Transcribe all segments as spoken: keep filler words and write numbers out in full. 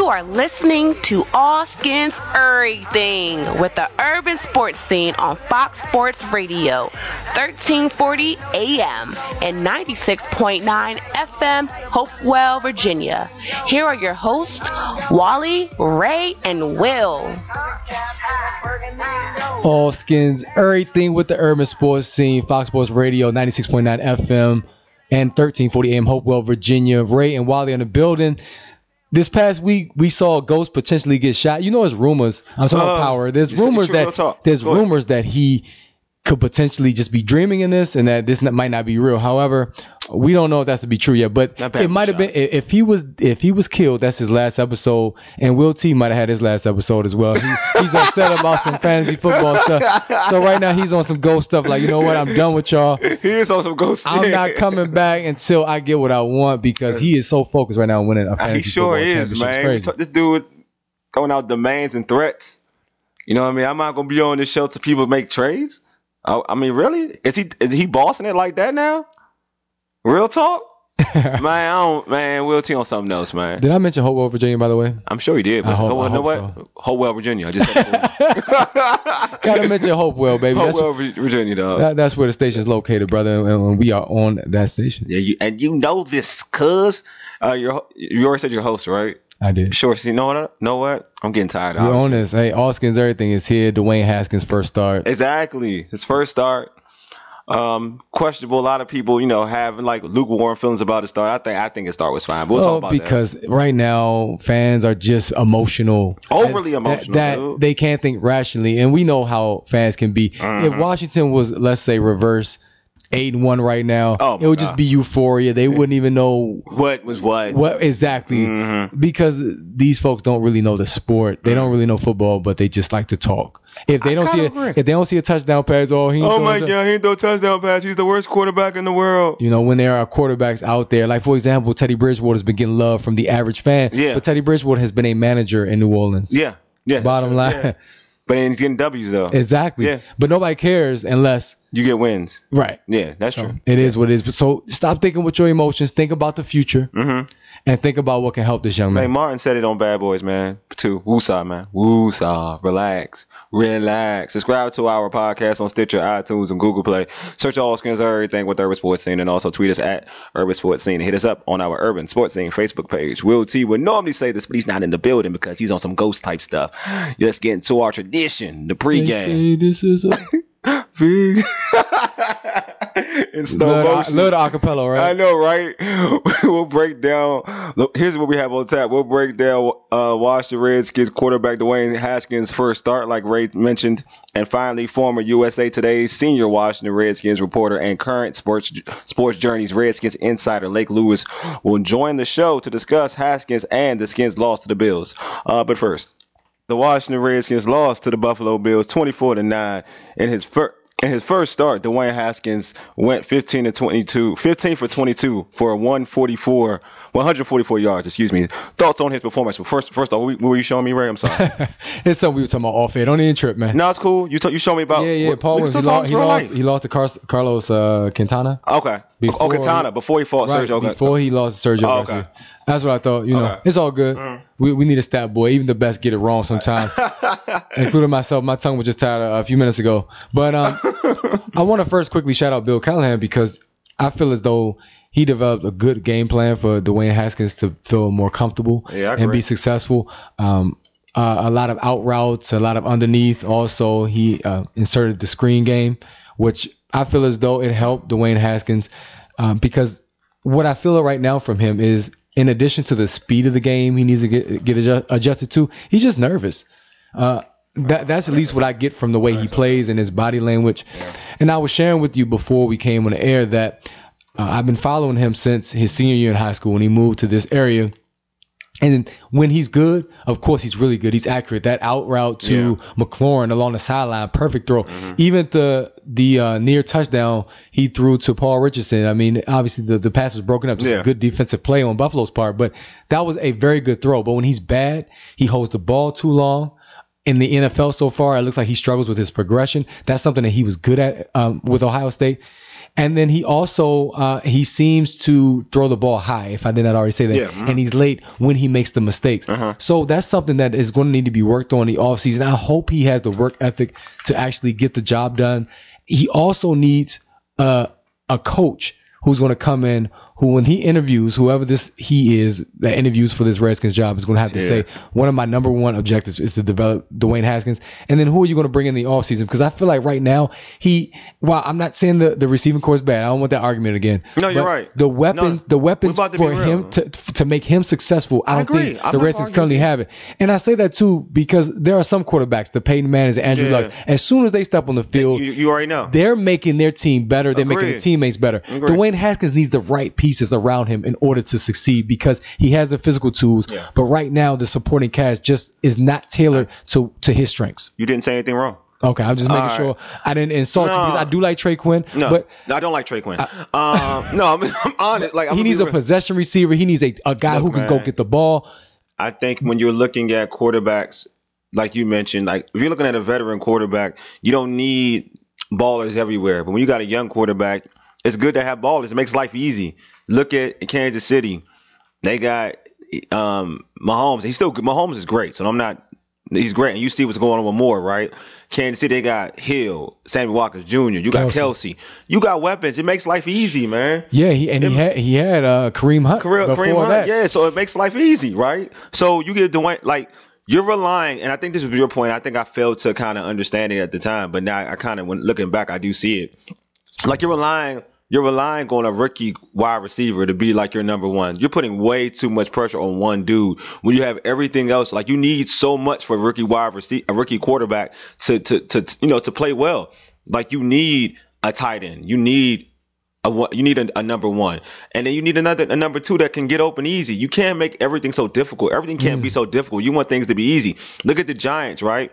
are listening to All Skins Everything with the urban sports scene on Fox Sports Radio, thirteen forty A M and ninety-six point nine F M, Hopewell, Virginia. Here are your hosts, Wally, Ray, and Will. All Skins Everything with the urban sports scene, Fox Sports Radio, ninety-six point nine F M and thirteen forty A M, Hopewell, Virginia. Ray and Wally in the building. This past week, we saw Ghost potentially get shot. You know, there's rumors. I'm talking uh, about Power. There's rumors that there's Go rumors ahead. that he could potentially just be dreaming in this, and that this might not be real. However, we don't know if that's to be true yet. But it might have been if he was if he was killed. That's his last episode, and Will T might have had his last episode as well. He, he's upset about some fantasy football stuff. So right now he's on some Ghost stuff. Like, you know what? I'm done with y'all. He is on some Ghost. I'm not coming back until I get what I want, because he is so focused right now on winning a fantasy he sure football is, man. Crazy. This dude throwing out demands and threats. You know what I mean? I'm not gonna be on this show till people make trades. I, I mean, really? Is he is he bossing it like that now? Real talk? man, I don't, man, Will T on something else, man. Did I mention Hopewell, Virginia, by the way? I'm sure he did. But I hope, Hopewell, I know hope what? so. Hopewell, Virginia. I just said Gotta mention Hopewell, baby. Hopewell, that's, Virginia, dog. That, that's where the station is located, brother, and, and we are on that station. Yeah, you, and you know this, cuz uh, you're, you already said you're host, right? I did. Sure. See, know what? Know what? I'm getting tired of it. We're on this. Hey, All Skins Everything is here. Dwayne Haskins' first start. Exactly. His first start. Um, questionable. A lot of people, you know, having like lukewarm feelings about his start. I think I think his start was fine. But we'll well, talk about because that. right now fans are just emotional, overly that, emotional. That, dude. They can't think rationally, and we know how fans can be. Mm-hmm. If Washington was, let's say, reverse eight and one right now, oh it would God. just be euphoria. They wouldn't even know what was what. What exactly? Mm-hmm. Because these folks don't really know the sport. They mm-hmm. don't really know football, but they just like to talk. If they I don't see a, if they don't see a touchdown pass, oh he. Oh my God, he ain't throw a touchdown pass. He's the worst quarterback in the world. You know, when there are quarterbacks out there, like for example, Teddy Bridgewater's been getting love from the average fan. Yeah. But Teddy Bridgewater has been a manager in New Orleans. Yeah. Yeah. Bottom line. Yeah. But he's getting W's though. Exactly. Yeah. But nobody cares unless you get wins. Right. Yeah, that's so true. It is what it is. So stop thinking with your emotions. Think about the future. Mm-hmm. And think about what can help this young man. Hey, Martin said it on Bad Boys, man, too. Woosah, man. Woosah. Relax. Relax. Subscribe to our podcast on Stitcher, iTunes, and Google Play. Search All Skins Everything with Urban Sports Scene, and also tweet us at Urban Sports Scene. Hit us up on our Urban Sports Scene Facebook page. Will T would normally say this, but he's not in the building because he's on some ghost type stuff. Let's get into our tradition, the pregame. This is a... Big in slow motion. Little acapella, right? I know, right? We'll break down. Look, here's what we have on tap. We'll break down uh, Washington Redskins quarterback Dwayne Haskins' first start, like Ray mentioned, and finally, former U S A Today's senior Washington Redskins reporter and current Sports Sports Journey's Redskins insider Lake Lewis will join the show to discuss Haskins and the Skins' loss to the Bills. Uh, but first. The Washington Redskins lost to the Buffalo Bills twenty-four to nine in his first in his first start. Dwayne Haskins went fifteen to twenty-two, fifteen for twenty-two for a one forty-four, one forty-four yards. Excuse me. Thoughts on his performance? Well, first, first off, what were you showing me, Ray? I'm sorry. It's something we were talking about off air. Don't even trip, man. No, it's cool. You t- you showed me about. Yeah, yeah. What, Paul was he lost, he lost. He lost to Car- Carlos uh, Quintana. Okay. Before, oh, Quintana before he fought right, Sergio. Before he lost Sergio. Oh, okay. Garcia. That's what I thought. You know, okay. It's all good. Mm. We we need a stat boy. Even the best get it wrong sometimes, including myself. My tongue was just tired a few minutes ago. But um, I want to first quickly shout out Bill Callahan because I feel as though he developed a good game plan for Dwayne Haskins to feel more comfortable yeah, and be successful. Um, uh, a lot of out routes, a lot of underneath. Also, he uh, inserted the screen game, which I feel as though it helped Dwayne Haskins um, because what I feel right now from him is, in addition to the speed of the game he needs to get get adjust, adjusted to, he's just nervous. Uh, that that's at least what I get from the way he plays and his body language. And I was sharing with you before we came on the air that uh, I've been following him since his senior year in high school when he moved to this area. And when he's good, of course, he's really good. He's accurate. That out route to yeah. McLaurin along the sideline, perfect throw. Mm-hmm. Even the the uh, near touchdown he threw to Paul Richardson. I mean, obviously the, the pass was broken up. Just yeah. a good defensive play on Buffalo's part. But that was a very good throw. But when he's bad, he holds the ball too long. In the N F L so far, it looks like he struggles with his progression. That's something that he was good at um, with Ohio State. And then he also uh, he seems to throw the ball high, if I did not already say that. Yeah, mm-hmm. And he's late when he makes the mistakes. Uh-huh. So that's something that is going to need to be worked on in the offseason. I hope he has the work ethic to actually get the job done. He also needs uh, a coach who's going to come in, who when he interviews, whoever this he is that interviews for this Redskins job is going to have to yeah. say, one of my number one objectives is to develop Dwayne Haskins. And then who are you going to bring in the offseason? Because I feel like right now, he, while I'm not saying the, the receiving core is bad, I don't want that argument again. No, you're right. The weapons, no, the weapons for him to to make him successful, I don't I think I'm the Redskins currently have it. And I say that too because there are some quarterbacks, the Peyton Mannings and Andrew yeah. Luck, as soon as they step on the field, you, you already know. They're making their team better. They're Agreed. making the teammates better. Agreed. Dwayne Haskins needs the right pieces around him in order to succeed because he has the physical tools. Yeah. But right now, the supporting cast just is not tailored to, to his strengths. You didn't say anything wrong. Okay, I'm just making All sure right. I didn't insult no. you because I do like Trey Quinn. No, but no, I don't like Trey Quinn. I, um, no, I'm, I'm honest. Like I'm he needs a real. possession receiver. He needs a, a guy Look, who can man, go get the ball. I think when you're looking at quarterbacks, like you mentioned, like if you're looking at a veteran quarterback, you don't need ballers everywhere. But when you got a young quarterback, it's good to have ballers. It makes life easy. Look at Kansas City. They got um, Mahomes. He's still good. Mahomes is great, so I'm not. He's great, and you see what's going on with Moore, right? Kansas City, they got Hill, Sammy Watkins Junior You got Kelsey. Kelsey. You got weapons. It makes life easy, man. Yeah, he and it, he had he had uh, Kareem Hunt Kareem, before Kareem Hunt, that. yeah. So it makes life easy, right? So you get Dwayne, like you're relying, and I think this was your point. I think I failed to kind of understand it at the time, but now I kind of, when looking back, I do see it. Like you're relying. You're relying on a rookie wide receiver to be like your number one. You're putting way too much pressure on one dude when you have everything else. Like you need so much for a rookie wide receiver, a rookie quarterback to, to, to, you know, to play well. Like you need a tight end. You need a, you need a, a number one, and then you need another, a number two that can get open easy. You can't make everything so difficult. Everything can't mm. be so difficult. You want things to be easy. Look at the Giants, right?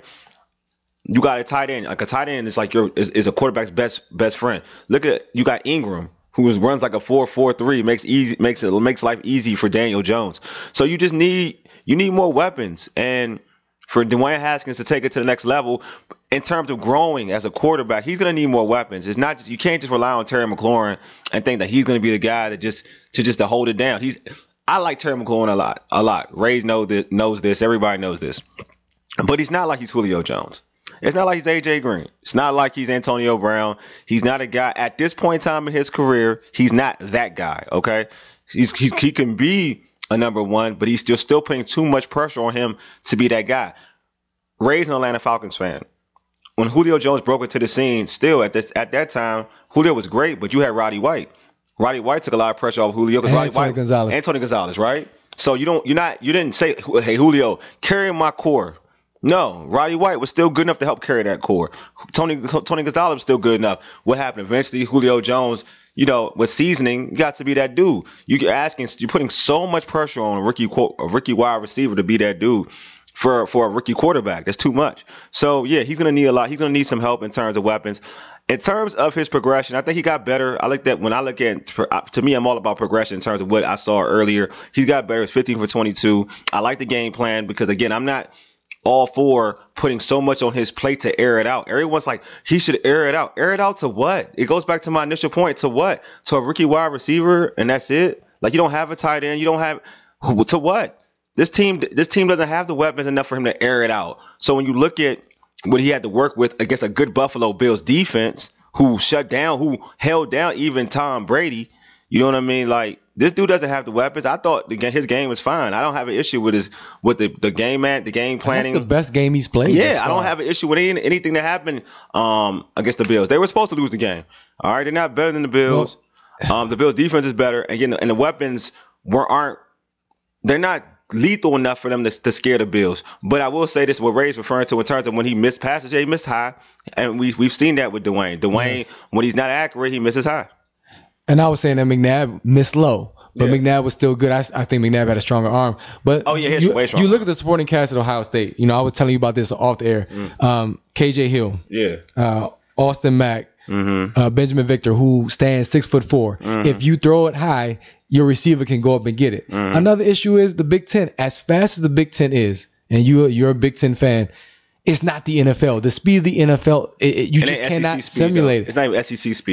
You got a tight end. Like a tight end is like your is, is a quarterback's best best friend. Look at you got Ingram, who is, runs like a four four three, makes easy makes it makes life easy for Daniel Jones. So you just need you need more weapons, and for Dwayne Haskins to take it to the next level in terms of growing as a quarterback, he's gonna need more weapons. It's not just you can't just rely on Terry McLaurin and think that he's gonna be the guy that just to just to hold it down. He's I like Terry McLaurin a lot, a lot. Ray knows this, knows this. Everybody knows this, but he's not like he's Julio Jones. It's not like he's A J Green. It's not like he's Antonio Brown. He's not a guy at this point in time in his career. He's not that guy. Okay, he's, he's he can be a number one, but he's still still putting too much pressure on him to be that guy. Ray's an Atlanta Falcons fan. When Julio Jones broke into the scene, still at this at that time, Julio was great, but you had Roddy White. Roddy White took a lot of pressure off Julio because Roddy White, Gonzalez. Antonio Gonzalez, right? So you don't you're not you didn't say, hey Julio, carry my core. No, Roddy White was still good enough to help carry that core. Tony Tony Gonzalez was still good enough. What happened? Eventually, Julio Jones, you know, with seasoning, got to be that dude. You're asking, you're putting so much pressure on a rookie, a rookie wide receiver to be that dude for for a rookie quarterback. That's too much. So yeah, he's gonna need a lot. He's gonna need some help in terms of weapons. In terms of his progression, I think he got better. I like that when I look at, to me, I'm all about progression in terms of what I saw earlier. He's got better. It's fifteen for twenty-two. I like the game plan because again, I'm not all for putting so much on his plate to air it out. Everyone's like, he should air it out. Air it out to what? It goes back to my initial point. To what? To a rookie wide receiver, and that's it? Like, you don't have a tight end. You don't have – to what? This team this team doesn't have the weapons enough for him to air it out. So when you look at what he had to work with against a good Buffalo Bills defense who shut down, who held down even Tom Brady, you know what I mean? Like, this dude doesn't have the weapons. I thought the, his game was fine. I don't have an issue with his with the, the game man, the game planning. That's the best game he's played. Yeah, I don't have an issue with any, anything that happened um, against the Bills. They were supposed to lose the game. All right, they're not better than the Bills. Well, um, the Bills' defense is better, and again, and the weapons were aren't. They're not lethal enough for them to, to scare the Bills. But I will say this: what Ray's referring to in terms of when he missed passes, yeah, he missed high, and we we've seen that with Dwayne. Dwayne, yes. When he's not accurate, he misses high. And I was saying that McNabb missed low, but yeah. McNabb was still good. I, I think McNabb had a stronger arm. But oh yeah, you, way stronger. You look at the supporting cast at Ohio State. You know, I was telling you about this off the air. Mm. Um, K J Hill, yeah, uh, Austin Mack, mm-hmm. uh, Benjamin Victor, who stands six foot four. Mm-hmm. If you throw it high, your receiver can go up and get it. Mm-hmm. Another issue is the Big Ten. As fast as the Big Ten is, and you you're a Big Ten fan. It's not the N F L. The speed of the N F L, it, it, you and just S E C cannot speed, simulate though. it. It's not even S E C speed.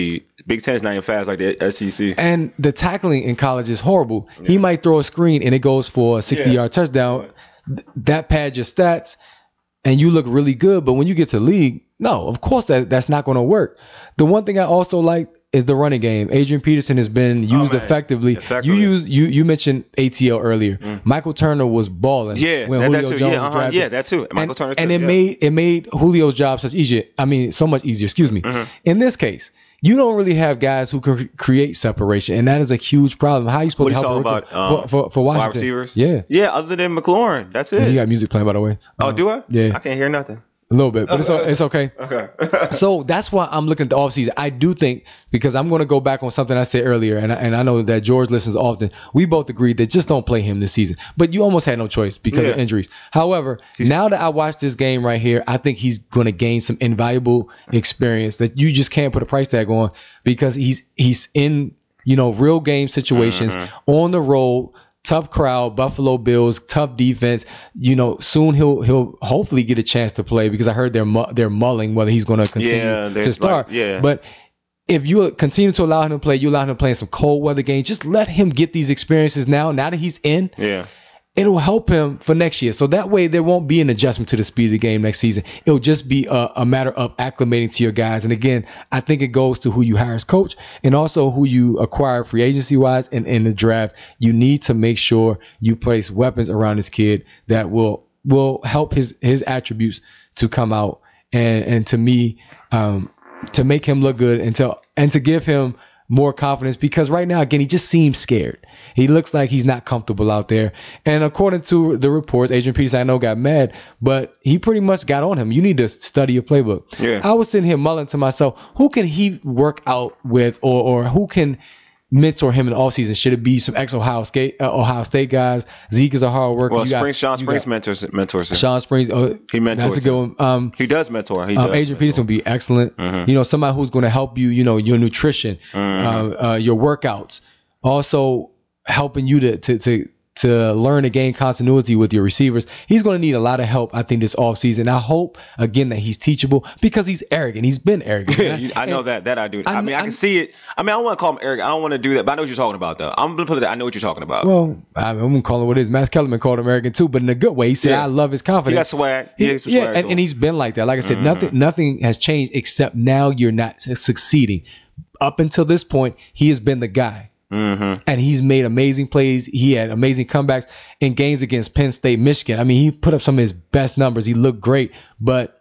Big Ten is not even fast like the S E C. And the tackling in college is horrible. Yeah. He might throw a screen and it goes for a sixty-yard yeah. touchdown. Th- that pads your stats, and you look really good. But when you get to the league, no, of course that that's not going to work. The one thing I also like is the running game. Adrian Peterson has been used oh, effectively. effectively. You use you you mentioned A T L earlier. Mm. Michael Turner was balling. Yeah, when that, Julio that too. Jones Yeah, uh-huh. yeah, that too. Michael and, Turner too. And it yeah. made it made Julio's job such easier. I mean, so much easier. Excuse me. Mm-hmm. In this case, you don't really have guys who can create separation, and that is a huge problem. How are you supposed what to help about, um, for, for, for Washington? Wide receivers? Yeah. Yeah, other than McLaurin. That's it. And you got music playing, by the way. Oh, um, do I? Yeah. I can't hear nothing. A little bit, but it's it's okay. Okay. So that's why I'm looking at the offseason. I do think, because I'm going to go back on something I said earlier, and I, and I know that George listens often. We both agreed that just don't play him this season. But you almost had no choice because yeah. of injuries. However, he's, now that I watch this game right here, I think he's going to gain some invaluable experience that you just can't put a price tag on, because he's he's in, you know, real game situations, mm-hmm. on the road. Tough crowd, Buffalo Bills, tough defense. You know, soon he'll he'll hopefully get a chance to play, because I heard they're mu- they're mulling whether he's going to continue yeah, to start. Like, yeah. But if you continue to allow him to play, you allow him to play in some cold weather games. Just let him get these experiences now. Now that he's in, yeah, it'll help him for next year. So that way there won't be an adjustment to the speed of the game next season. It'll just be a, a matter of acclimating to your guys. And again, I think it goes to who you hire as coach, and also who you acquire free agency wise and in the draft. You need to make sure you place weapons around this kid that will will help his his attributes to come out, and and to me, um, to make him look good, and to and to give him more confidence, because right now, again, he just seems scared. He looks like he's not comfortable out there. And according to the reports, Adrian Peterson, I know, got mad, but he pretty much got on him. You need to study your playbook. Yeah. I was sitting here mulling to myself, who can he work out with, or or who can mentor him in the offseason? Should it be some ex-Ohio State, uh, Ohio State guys? Zeke is a hard worker. Well, you Springs, got, Sean Springs mentors, mentors him. Sean Springs, uh, he mentors that's a good one. Um, he does mentor. He um, does Adrian mentor. Peterson will be excellent. Mm-hmm. You know, somebody who's going to help you, you know, your nutrition, mm-hmm. uh, uh, your workouts. Also helping you to, to, to, to learn to gain continuity with your receivers. He's going to need a lot of help, I think, this offseason. I hope, again, that he's teachable, because he's arrogant. He's been arrogant. I know and, that. That I do. I, I mean, I can see it. I mean, I don't want to call him arrogant. I don't want to do that, but I know what you're talking about, though. I'm going to put it I know what you're talking about. Well, I'm going to call it what it is. Max Kellerman called him arrogant, too, but in a good way. He said, yeah. I love his confidence. He got swag. He he, yeah, and, and he's been like that. Like I said, mm-hmm. nothing nothing has changed, except now you're not succeeding. Up until this point, he has been the guy. Mm-hmm. And he's made amazing plays. He had amazing comebacks in games against Penn State, Michigan. I mean, he put up some of his best numbers. He looked great. But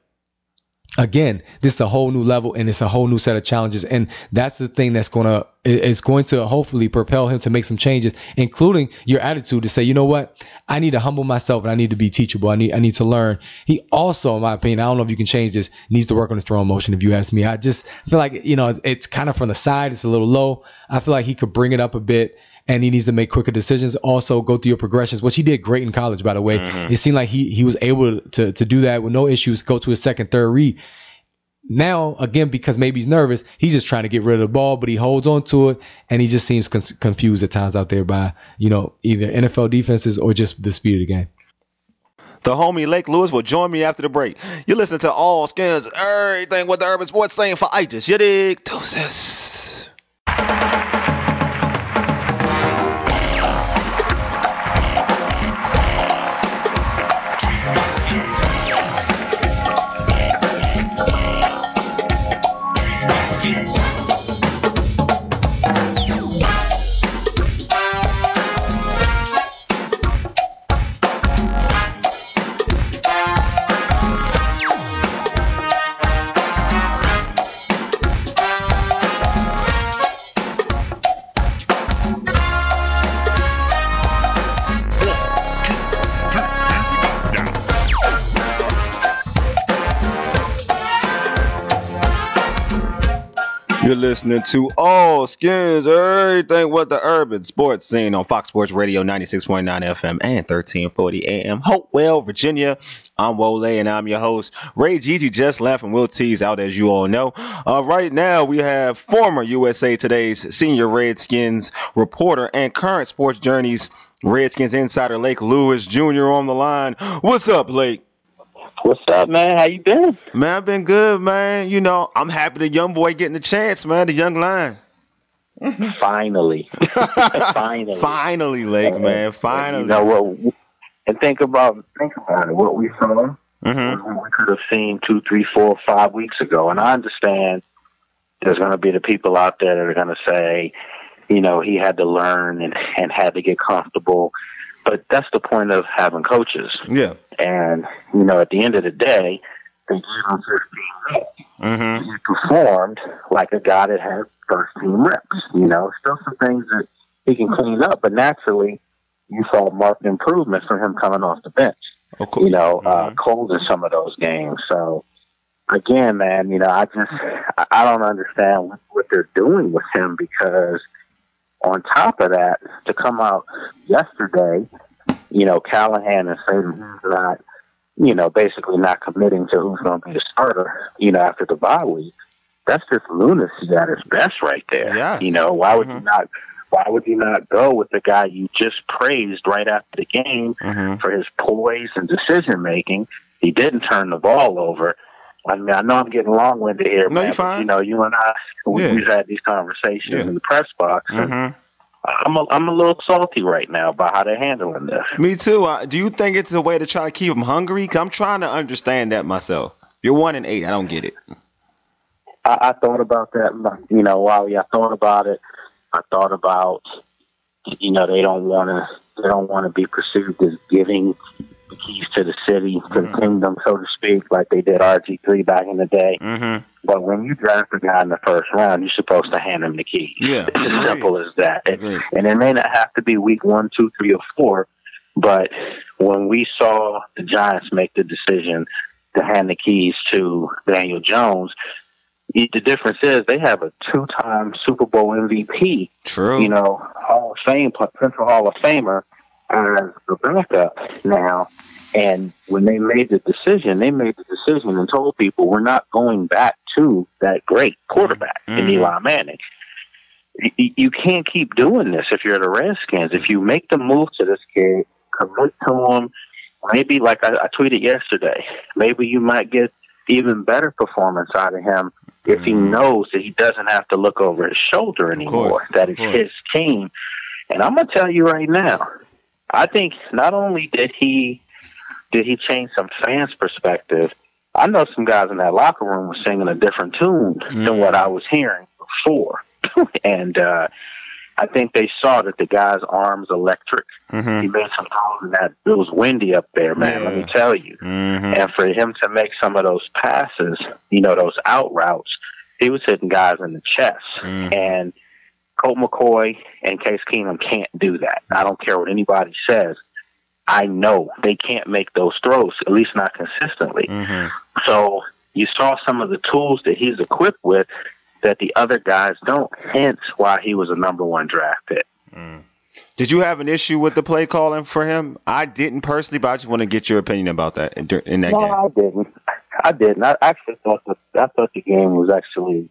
again, this is a whole new level, and it's a whole new set of challenges. And that's the thing that's going to it's going to hopefully propel him to make some changes, including your attitude to say, you know what, I need to humble myself, and I need to be teachable. I need I need to learn. He also, in my opinion, I don't know if you can change this, needs to work on his throwing motion, if you ask me. I just feel like, you know, it's kind of from the side. It's a little low. I feel like he could bring it up a bit, and he needs to make quicker decisions. Also, go through your progressions, which he did great in college, by the way. Mm-hmm. It seemed like he he was able to to do that with no issues, go to his second, third read. Now, again, because maybe he's nervous, he's just trying to get rid of the ball, but he holds on to it, and he just seems con- confused at times out there by, you know, either N F L defenses or just the speed of the game. The homie Lake Lewis will join me after the break. You're listening to All Skins, everything with the Urban Sports saying for Itis. You dig? Deuces. You're listening to All Skins, everything with the urban sports scene on Fox Sports Radio ninety-six point nine F M and thirteen forty A M. Hopewell, Virginia. I'm Wole, and I'm your host. Ray Jeezy just left, and Will T's out, as you all know. Uh, right now, we have former U S A Today's senior Redskins reporter and current Sports Journey's Redskins insider Lake Lewis Junior on the line. What's up, Lake? What's up, man? How you been? Man, I've been good, man. You know, I'm happy the young boy getting the chance, man. The young lion. Finally, finally, finally, Lake, and, man. Finally. You know what? And think about think about it. What we saw, mm-hmm. we could have seen two, three, four, five weeks ago. And I understand there's going to be the people out there that are going to say, you know, he had to learn and, and had to get comfortable. But that's the point of having coaches. Yeah. And, you know, at the end of the day, they gave him fifteen reps. Mm-hmm. He performed like a guy that had first team reps. You know, still some things that he can clean up, but naturally, you saw marked improvement from him coming off the bench. Oh, cool. You know, uh, mm-hmm. cold in some of those games. So, again, man, you know, I just, I don't understand what they're doing with him because on top of that, to come out yesterday, you know, Callahan and say that he's not, you know, basically not committing to who's going to be the starter, you know, after the bye week, that's just lunacy at its best right there. Yeah. You know, why would mm-hmm. you not, why would you not go with the guy you just praised right after the game mm-hmm. for his poise and decision making? He didn't turn the ball over. I mean, I know I'm getting long-winded here, no, man. You're fine. But, you know, you and I, we, yeah. we've had these conversations yeah. in the press box. Mm-hmm. And I'm a, I'm a little salty right now about how they're handling this. Me too. Uh, do you think it's a way to try to keep them hungry? Cause I'm trying to understand that myself. You're one and eight. I don't get it. I, I thought about that. You know, while I thought about it, I thought about, you know, they don't want to, they don't want to be perceived as giving the keys to the city, to mm-hmm. the kingdom, so to speak, like they did R G three back in the day. Mm-hmm. But when you draft a guy in the first round, you're supposed to hand him the keys. Yeah, it's as simple as that. Agreed. And it may not have to be week one, two, three, or four, but when we saw the Giants make the decision to hand the keys to Daniel Jones, the difference is they have a two-time Super Bowl M V P, True. you know, Hall of Fame, potential Hall of Famer as the backup now. And when they made the decision, they made the decision and told people we're not going back to that great quarterback mm-hmm. in Eli Manning. You, you can't keep doing this if you're the Redskins. If you make the move to this kid, commit to him, maybe like I, I tweeted yesterday, maybe you might get even better performance out of him if he knows that he doesn't have to look over his shoulder anymore, that it's his team. And I'm going to tell you right now, I think not only did he did he change some fans' perspective, I know some guys in that locker room were singing a different tune mm. than what I was hearing before. and uh, I think they saw that the guy's arm's electric. Mm-hmm. He made some calls and that it was windy up there, man, yeah. let me tell you. Mm-hmm. And for him to make some of those passes, you know, those out routes, he was hitting guys in the chest. Mm-hmm. And Colt McCoy and Case Keenum can't do that. I don't care what anybody says. I know they can't make those throws, at least not consistently. Mm-hmm. So you saw some of the tools that he's equipped with that the other guys don't, hence why he was a number one draft pick. Mm. Did you have an issue with the play calling for him? I didn't personally, but I just want to get your opinion about that in, in that no, game. No, I didn't. I didn't. I actually thought the, I thought the game was actually,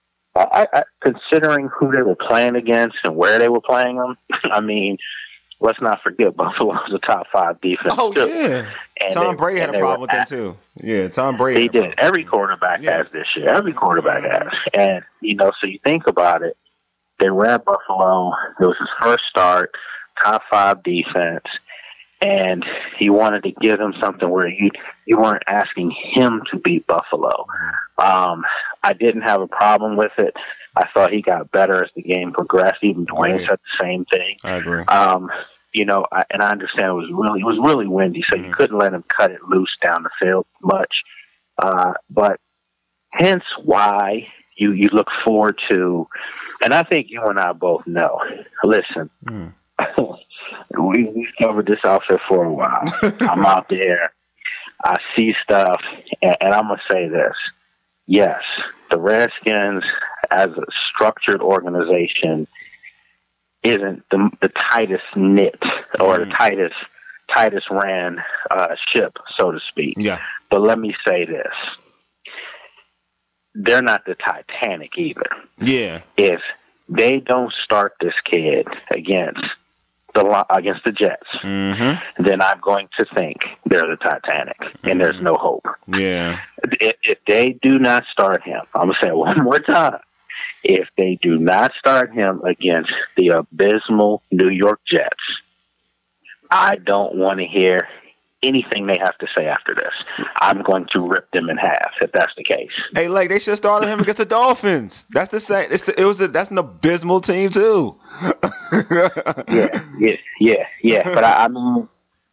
I, I, considering who they were playing against and where they were playing them, I mean, let's not forget Buffalo was a top five defense. Oh, too. yeah. And Tom they, Brady had a problem with them, too. Yeah, Tom Brady. He did. Every quarterback yeah. has this year. Every quarterback has. And, you know, so you think about it, they were at Buffalo. It was his first start, top five defense. And he wanted to give him something where you you weren't asking him to beat Buffalo. Um, I didn't have a problem with it. I thought he got better as the game progressed. Even Dwayne said the same thing. I agree. Um, you know, I, and I understand it was really it was really windy, so mm-hmm. you couldn't let him cut it loose down the field much. Uh, but hence why you you look forward to, and I think you and I both know. Listen. Mm. We, we've covered this outfit for a while. I'm out there. I see stuff, and, and I'm going to say this. Yes, the Redskins, as a structured organization, isn't the, the tightest knit or the tightest tightest ran uh, ship, so to speak. Yeah. But let me say this. They're not the Titanic either. Yeah. If they don't start this kid against the Li- against the Jets, Mm-hmm. then I'm going to think they're the Titanic, Mm-hmm. and there's no hope. Yeah. If, if they do not start him, I'm going to say it one more time. If they do not start him against the abysmal New York Jets, I don't want to hear anything they have to say after this. I'm going to rip them in half if that's the case. Hey, like they should have started him against the Dolphins. That's the same. It's the, it was. A, that's an abysmal team too. yeah, yeah, yeah, yeah. But I, I mean,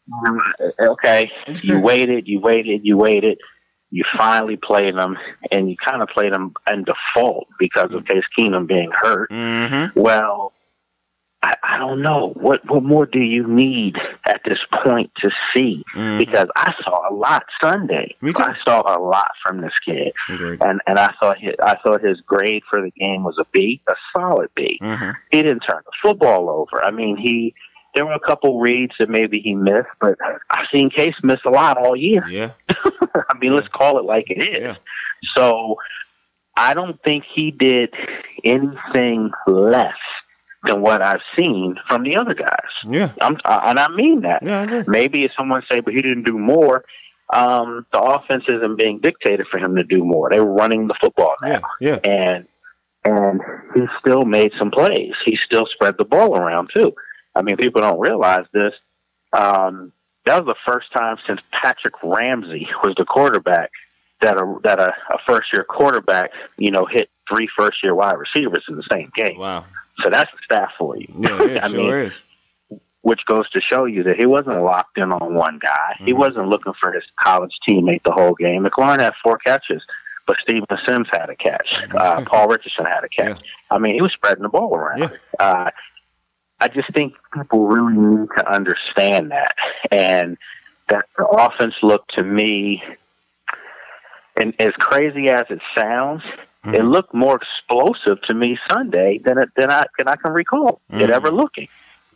okay, you waited, you waited, you waited. You finally played them, and you kind of played them in default because of Case Keenum being hurt. Mm-hmm. Well, I, I don't know. What what more do you need at this point to see? Mm-hmm. Because I saw a lot Sunday. Me too. I saw a lot from this kid, Agreed. and and I thought his, I thought his grade for the game was a B, a solid B. Mm-hmm. He didn't turn the football over. I mean, he there were a couple reads that maybe he missed, but I've seen Case miss a lot all year. Yeah. I mean, let's call it like it is. Yeah. So I don't think he did anything less than what I've seen from the other guys. Yeah. I'm, uh, and I mean that. Yeah, I agree. Maybe if someone say, but he didn't do more, um, the offense isn't being dictated for him to do more. They're running the football now. Yeah. Yeah. And and he still made some plays. He still spread the ball around, too. I mean, people don't realize this. Um, that was the first time since Patrick Ramsey was the quarterback that a that a, a first year quarterback, you know, hit three first year wide receivers in the same game. Wow. So that's a stat for you. Yeah, it I sure mean, is. which goes to show you that he wasn't locked in on one guy. Mm-hmm. He wasn't looking for his college teammate the whole game. McLaurin had four catches, but Steven Sims had a catch. Uh, Paul Richardson had a catch. Yeah. I mean, he was spreading the ball around. Yeah. Uh, I just think people really need to understand that. And that the offense looked to me, and as crazy as it sounds, mm-hmm. it looked more explosive to me Sunday than it, than I, than I can recall Mm-hmm. it ever looking.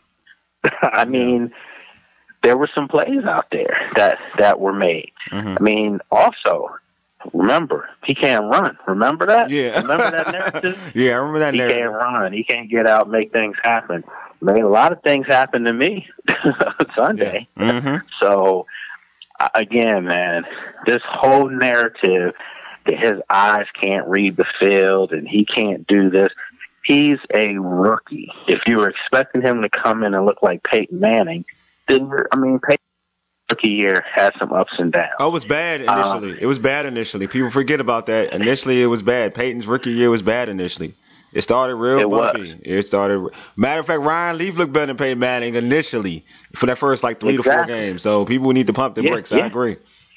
I mean, there were some plays out there that, that were made. Mm-hmm. I mean, also, remember, he can't run. Remember that? Yeah. Remember that narrative? Yeah, I remember that He narrative. can't run. He can't get out and make things happen. I mean, a lot of things happened to me Sunday. Yeah. Mm-hmm. So, uh, again, man, this whole narrative that his eyes can't read the field and he can't do this, he's a rookie. If you were expecting him to come in and look like Peyton Manning, then, I mean, Peyton's rookie year had some ups and downs. Oh, it was bad initially. Um, it was bad initially. People forget about that. Initially, it was bad. Peyton's rookie year was bad initially. It started real it bumpy. Was. It started. Matter of fact, Ryan Leaf looked better than Peyton Manning initially for that first like three exactly. to four games. So people need to pump the yeah, brakes. Yeah. I agree.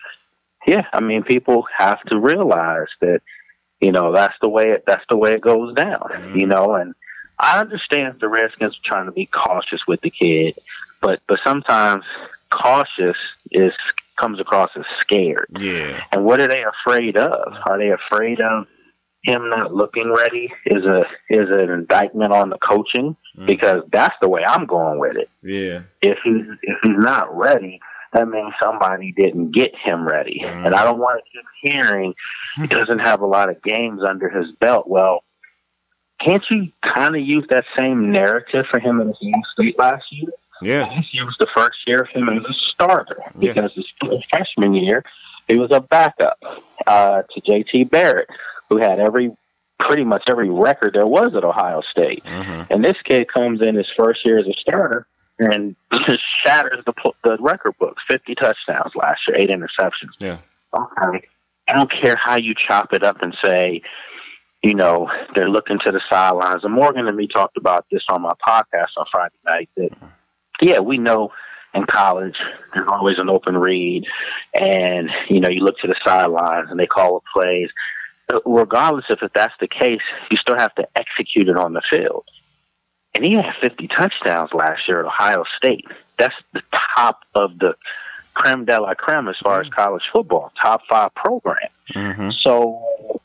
Yeah, I mean, people have to realize that, you know, that's the way it, that's the way it goes down. Mm-hmm. You know, and I understand the Redskins are trying to be cautious with the kid, but but sometimes cautious is comes across as scared. Yeah. And what are they afraid of? Are they afraid of him not looking ready? Is a is an indictment on the coaching? Mm. Because that's the way I'm going with it. Yeah. If he's if he's not ready, that means somebody didn't get him ready. Mm. And I don't want to keep hearing he doesn't have a lot of games under his belt. Well, can't you kind of use that same narrative for him in his Ohio State last year? Yeah. He used the first year of him as a starter because yeah. his freshman year he was a backup uh, to J T Barrett, who had every pretty much every record there was at Ohio State. Mm-hmm. And this kid comes in his first year as a starter and just shatters the the record books. fifty touchdowns last year, eight interceptions. Yeah. Okay. I don't care how you chop it up and say, you know, they're looking to the sidelines. And Morgan and me talked about this on my podcast on Friday night that, yeah, we know in college there's always an open read and, you know, you look to the sidelines and they call the plays. Regardless if that's the case, you still have to execute it on the field. And he had fifty touchdowns last year at Ohio State. That's the top of the creme de la creme as far as college football, top five program. Mm-hmm. So,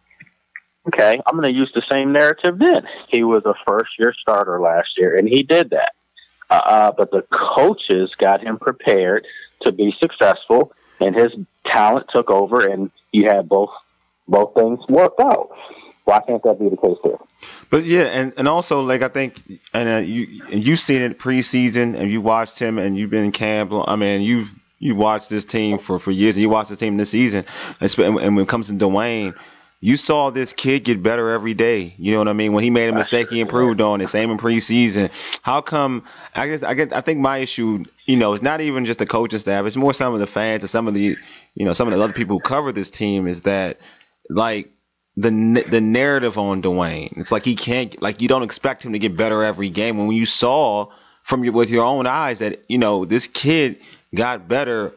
okay, I'm going to use the same narrative then. He was a first-year starter last year, and he did that. Uh, but the coaches got him prepared to be successful, and his talent took over, and you had both both things worked out. Why can't that be the case here? But yeah, and, and also like I think, and uh, you you've seen it preseason, and you watched him, and you've been in camp. I mean, you've you watched this team for, for years, and you watched this team this season. And when it comes to Dwayne, you saw this kid get better every day. You know what I mean? When he made a mistake, he improved on it. Same in preseason. How come? I guess I guess I think my issue, you know, it's not even just the coaching staff. It's more some of the fans and some of the, you know, some of the other people who cover this team. Is that like the the narrative on Dwayne? It's like he can't, like you don't expect him to get better every game. When you saw from your with your own eyes that, you know, this kid got better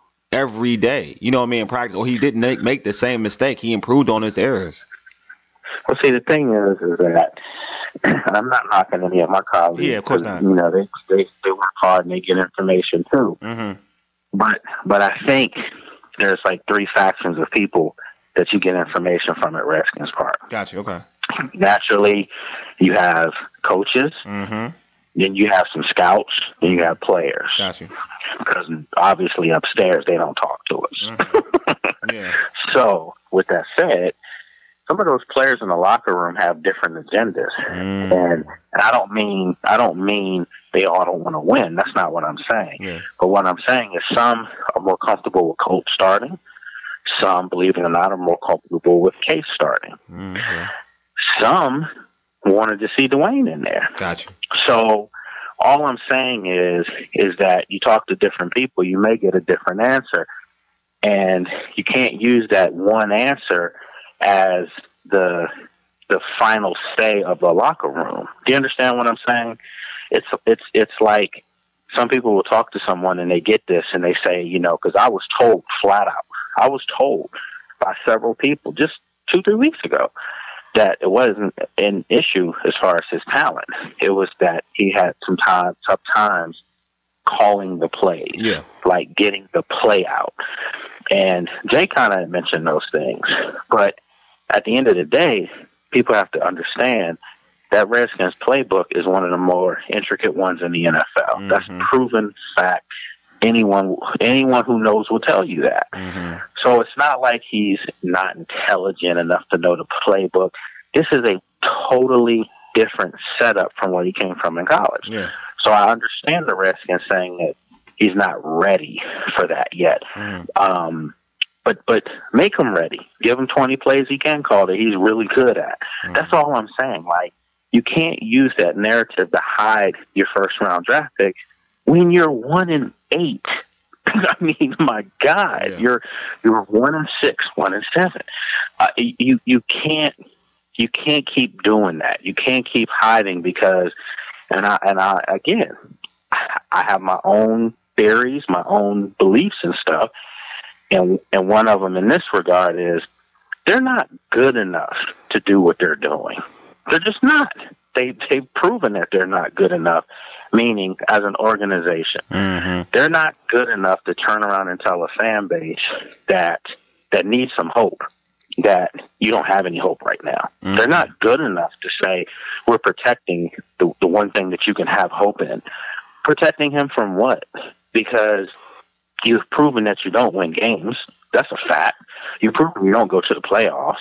every day, you know what I mean, in practice, or he didn't make, make the same mistake. He improved on his errors. Well, see, the thing is, is that, and I'm not knocking any of my colleagues. Yeah, of course not. You know, they they they work hard and they get information too. Mm-hmm. But but I think there's like three factions of people that you get information from at Redskins Park. Gotcha. Okay. Naturally, you have coaches. Mm-hmm. Then you have some scouts, and you have players. Gotcha. Because obviously upstairs they don't talk to us. Mm-hmm. Yeah. So with that said, some of those players in the locker room have different agendas, mm. and and I don't mean I don't mean they all don't want to win. That's not what I'm saying. Yeah. But what I'm saying is some are more comfortable with Colt starting. Some, believe it or not, are more comfortable with Case starting. Mm-hmm. Some wanted to see Dwayne in there. Gotcha. So all I'm saying is is that you talk to different people, you may get a different answer, and you can't use that one answer as the the final say of the locker room. Do you understand what I'm saying? It's it's it's like some people will talk to someone and they get this and they say, you know, because I was told flat out, I was told by several people just two, three weeks ago that it wasn't an issue as far as his talent. It was that he had some time, tough times calling the plays, yeah. like getting the play out. And Jay kind of mentioned those things. But at the end of the day, people have to understand that Redskins playbook is one of the more intricate ones in the N F L. Mm-hmm. That's proven fact. Anyone anyone who knows will tell you that. Mm-hmm. So it's not like he's not intelligent enough to know the playbook. This is a totally different setup from what he came from in college. Yeah. So I understand the Redskins saying that he's not ready for that yet. Mm-hmm. Um, but but make him ready. Give him twenty plays he can call that he's really good at. Mm-hmm. That's all I'm saying. Like, you can't use that narrative to hide your first round draft pick when you're one and eight. I mean, my God, yeah. you're you're one and six, one and seven. Uh, you you can't you can't keep doing that. You can't keep hiding because, and I and I again, I have my own theories, my own beliefs and stuff, and and one of them in this regard is they're not good enough to do what they're doing. They're just not. They they've proven that they're not good enough. Meaning, as an organization, mm-hmm. they're not good enough to turn around and tell a fan base that that needs some hope, that you don't have any hope right now. Mm-hmm. They're not good enough to say, we're protecting the, the one thing that you can have hope in. Protecting him from what? Because you've proven that you don't win games. That's a fact. You've proven you don't go to the playoffs.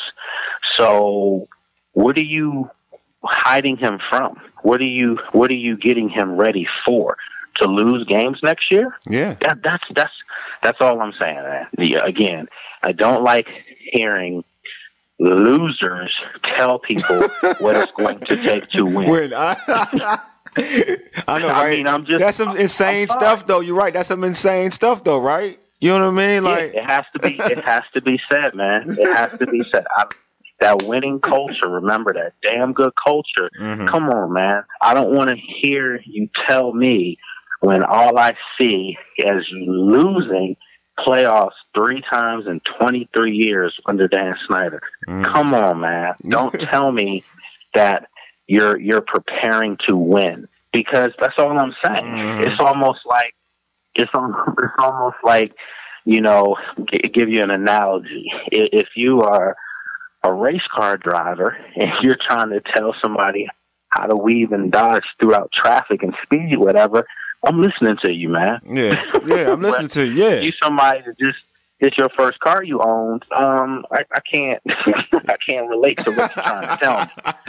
So what are you hiding him from? What are you what are you getting him ready for? To lose games next year? Yeah. That, that's that's that's all I'm saying, man. Yeah, again, I don't like hearing losers tell people what it's going to take to win. Win. I, I know, right? I mean, I'm just That's some insane I'm stuff though. You're right. That's some insane stuff though, right? You know what I mean? Like yeah, it has to be it has to be said, man. It has to be said. I, That winning culture, remember that damn good culture. Mm-hmm. Come on, man. I don't want to hear you tell me when all I see is you losing playoffs three times in twenty-three years under Dan Snyder. Mm-hmm. Come on, man. Don't tell me that you're you're preparing to win, because that's all I'm saying. Mm-hmm. It's almost like it's almost, it's almost like, you know, g- give you an analogy. If you are a race car driver and you're trying to tell somebody how to weave and dodge throughout traffic and speed, whatever, I'm listening to you, man. Yeah, yeah, I'm listening to you. Yeah, you somebody that just it's your first car you owned. Um, I, I can't, I can't relate to what you're trying to tell me.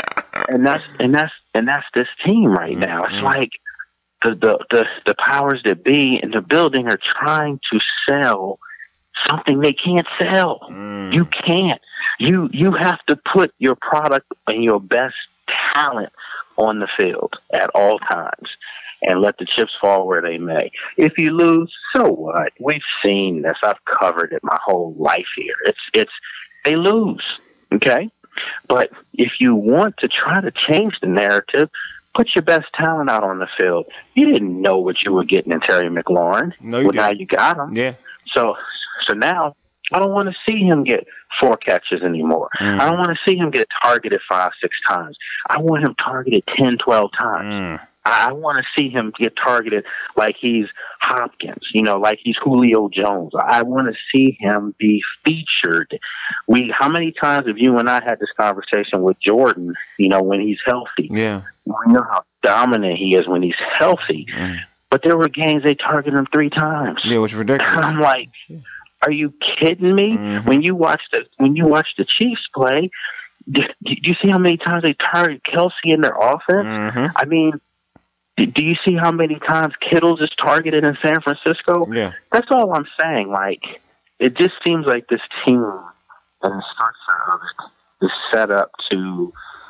and that's and that's and that's this team right now. It's like the the the, the powers that be in the building are trying to sell something they can't sell. Mm. You can't. You you have to put your product and your best talent on the field at all times, and let the chips fall where they may. If you lose, so what? We've seen this. I've covered it my whole life here. It's it's they lose, okay? But if you want to try to change the narrative, put your best talent out on the field. You didn't know what you were getting in Terry McLaurin. No, you well, didn't. now you got him. Yeah. So so now I don't want to see him get four catches anymore. Mm. I don't want to see him get targeted five, six times. I want him targeted ten, twelve times. Mm. I want to see him get targeted like he's Hopkins, you know, like he's Julio Jones. I want to see him be featured. We, how many times have you and I had this conversation with Jordan, you know, when he's healthy? Yeah. We know how dominant he is when he's healthy. Mm. But there were games they targeted him three times. Yeah, which is ridiculous. I'm like, are you kidding me? Mm-hmm. When you watch the when you watch the Chiefs play, do, do you see how many times they target Kelsey in their offense? Mm-hmm. I mean, do you see how many times Kittles is targeted in San Francisco? Yeah. That's all I'm saying. Like, it just seems like this team and the structure of it is set up to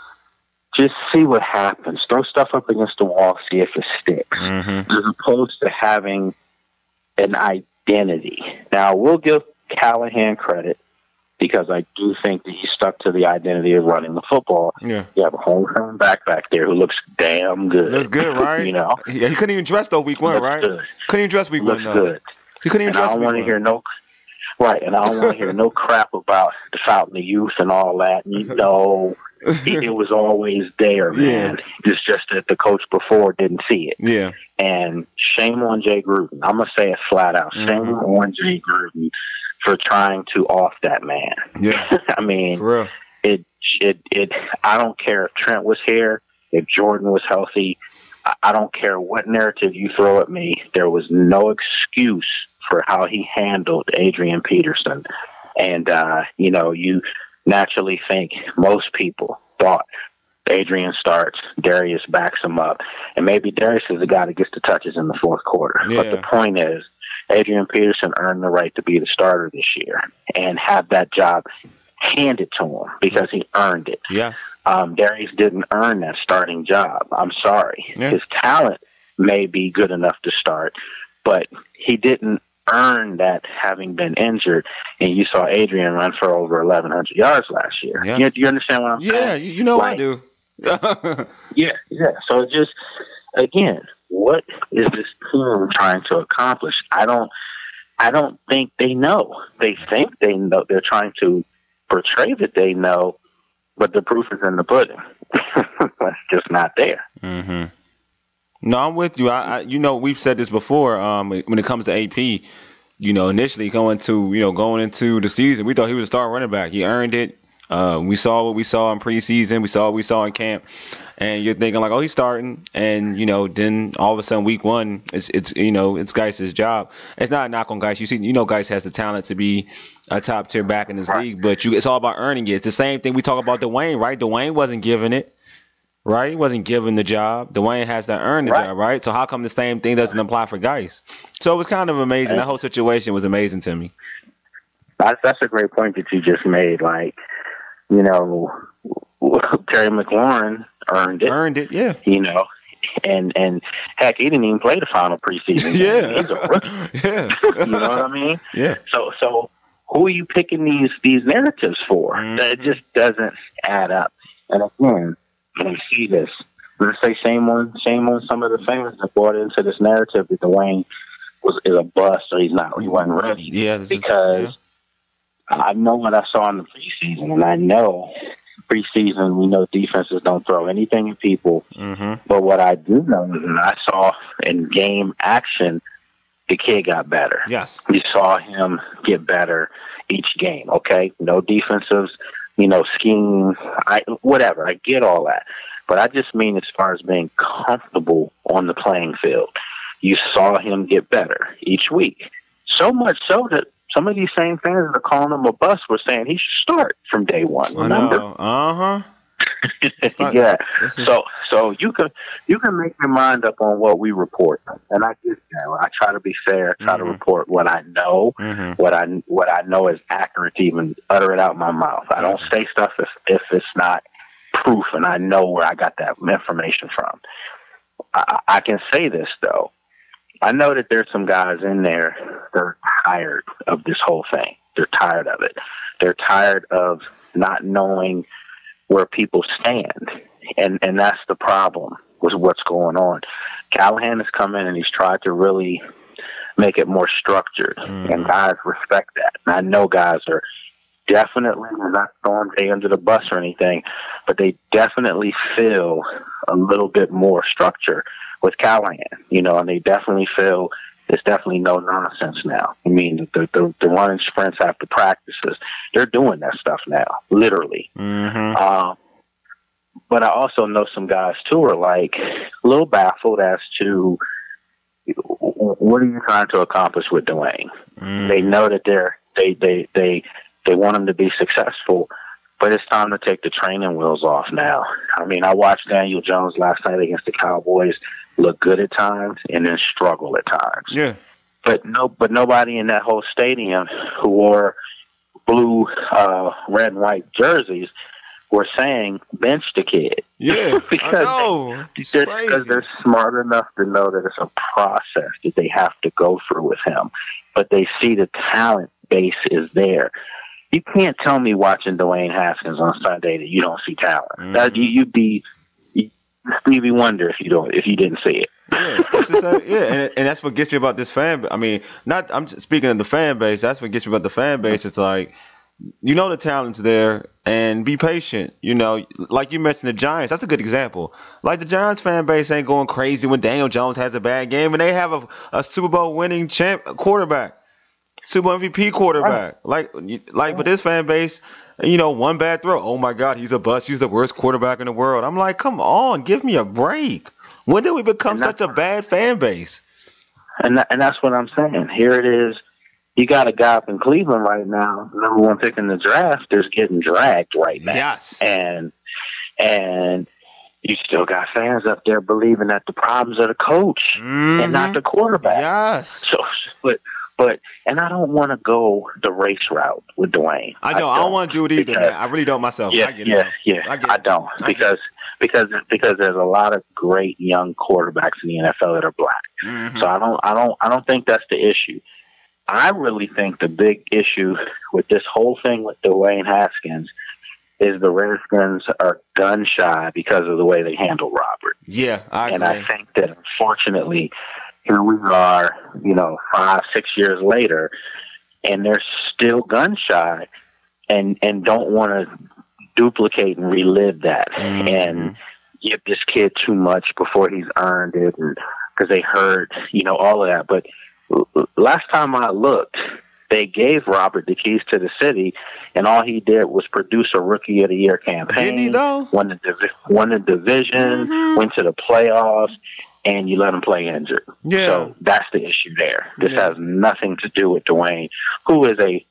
just see what happens. Throw stuff up against the wall, see if it sticks, Mm-hmm. as opposed to having an identity. Now, we'll give Callahan credit because I do think that he stuck to the identity of running the football. Yeah. You have a homecoming back back there who looks damn good. Looks good, right? You know? Yeah, he couldn't even dress though week one, Looks right? good. Couldn't even dress week Looks one, though. good. He couldn't even And I dress don't week want to one. hear no right, and I don't want to hear no crap about the Fountain of Youth and all that. You know, it, it was always there, man. It's just that the coach before didn't see it. Yeah. And shame on Jay Gruden. I'm gonna say it flat out. Mm-hmm. Shame on Jay Gruden for trying to off that man. Yeah. I mean, For real. it it it. I don't care if Trent was here, if Jordan was healthy. I, I don't care what narrative you throw at me. There was no excuse for how he handled Adrian Peterson. And, uh, you know, you naturally think most people thought Adrian starts, Darius backs him up. And maybe Darius is the guy that gets the touches in the fourth quarter. Yeah. But the point is, Adrian Peterson earned the right to be the starter this year and have that job handed to him because he earned it. Yes. Um, Darius didn't earn that starting job. I'm sorry. Yeah. His talent may be good enough to start, but he didn't earn that having been injured. And you saw Adrian run for over eleven hundred yards last year. Yes. You, you understand what I'm Yeah, saying? you, you know Like, I do. Yeah, yeah. So it just, again, what is this team trying to accomplish? I don't, I don't think they know. They think they know. They're trying to portray that they know, but the proof is in the pudding. That's just not there. Mm-hmm. No, I'm with you. I, I, you know, we've said this before. Um, when it comes to A P, you know, initially going to, you know, going into the season, we thought he was a star running back. He earned it. Uh, we saw what we saw in preseason. We saw what we saw in camp, and you're thinking like, oh, he's starting, and you know, then all of a sudden, week one, it's it's you know, it's Geis' job. It's not a knock on Geis. You see, you know, Geis has the talent to be a top tier back in this Right. league, but you, it's all about earning it. It's the same thing we talk about Dwayne, right? Dwayne wasn't given it. Right? He wasn't given the job. Dwayne has to earn the Right. job, right? So how come the same thing doesn't apply for Geis? So it was kind of amazing. That whole situation was amazing to me. That's, that's a great point that you just made. Like, you know, Terry McLaurin earned it. Earned it, yeah. You know, and and heck, he didn't even play the final preseason game. Yeah. He's a rookie. Yeah. You know what I mean? Yeah. So so who are you picking these these narratives for? Mhm. It just doesn't add up. And again, when you see this, let's say shame on shame on some of the fans that bought into this narrative that Dwayne was is a bust or he's not he wasn't ready. Yeah. This is- Because I know what I saw in the preseason, and I know preseason we know defenses don't throw anything at people. yeah. Mhm. But what I do know is that I saw in game action, the kid got better. Yes. You saw him get better each game, okay? No defensive, you know, scheme, I, whatever. I get all that. But I just mean as far as being comfortable on the playing field. You saw him get better each week. So much so that some of these same fans that are calling him a bust were saying he should start from day one, I remember? know. Uh-huh. not, yeah. is... So so you can you can make your mind up on what we report, and I get that. I try to be fair. Try mm-hmm. to report what I know, mm-hmm. what I what I know is accurate to even utter it out my mouth. I don't say stuff if if it's not proof, and I know where I got that information from. I, I can say this though. I know that there's some guys in there that are tired of this whole thing. They're tired of it. They're tired of not knowing where people stand. And and that's the problem with what's going on. Callahan has come in and he's tried to really make it more structured. Mm. And guys respect that. And I know guys are definitely not throwing Jay under the bus or anything, but they definitely feel a little bit more structure with Callahan, you know, and they definitely feel there's definitely no nonsense now. I mean, the, the, the running sprints after practices, they're doing that stuff now, literally. Mm-hmm. Uh, but I also know some guys, too, are like a little baffled as to what are you trying to accomplish with Dwayne? Mm-hmm. They know that they're, they, they, they, they want him to be successful, but it's time to take the training wheels off now. I mean, I watched Daniel Jones last night against the Cowboys look good at times and then struggle at times. Yeah. But no, but nobody in that whole stadium who wore blue, uh, red and white jerseys were saying bench the kid. Yeah, because I know. They, they're, because they're smart enough to know that it's a process that they have to go through with him. But they see the talent base is there. You can't tell me watching Dwayne Haskins on Sunday that you don't see talent. Mm-hmm. That you, you'd be you, Stevie Wonder if you don't if you didn't see it. Yeah, that's just how, yeah, and and that's what gets me about this fan. I mean, not I'm just speaking of the fan base. That's what gets me about the fan base. It's like, you know, the talent's there, and be patient. You know, like you mentioned the Giants. That's a good example. Like the Giants fan base ain't going crazy when Daniel Jones has a bad game, and they have a, a Super Bowl winning champ quarterback. Super Bowl M V P quarterback. Right. Like, like, but this fan base, you know, one bad throw. Oh my God, he's a bust. He's the worst quarterback in the world. I'm like, come on, give me a break. When did we become such a bad fan base? And that, and that's what I'm saying. Here it is. You got a guy up in Cleveland right now, number one pick in the draft, that's getting dragged right now. Yes. And and you still got fans up there believing that the problems are the coach mm-hmm. and not the quarterback. Yes. So, but. But and I don't want to go the race route with Dwayne. I don't. I don't, I don't want to do it either, because, man. I really don't myself. Yeah, I get yeah, it. yeah. I, get I don't it. because because because there's a lot of great young quarterbacks in the N F L that are black. Mm-hmm. So I don't I don't I don't think that's the issue. I really think the big issue with this whole thing with Dwayne Haskins is the Redskins are gun shy because of the way they handle Robert. Yeah, I agree. And I think that unfortunately, here we are, you know, five, six years later, and they're still gun shy and, and don't want to duplicate and relive that mm-hmm. and give this kid too much before he's earned it because they heard, you know, all of that. But last time I looked, they gave Robert the keys to the city, and all he did was produce a Rookie of the Year campaign. Didn't he, though? Won the, divi- won the division, mm-hmm. went to the playoffs, and you let him play injured. Yeah. So that's the issue there. This yeah. has nothing to do with Dwayne, who is a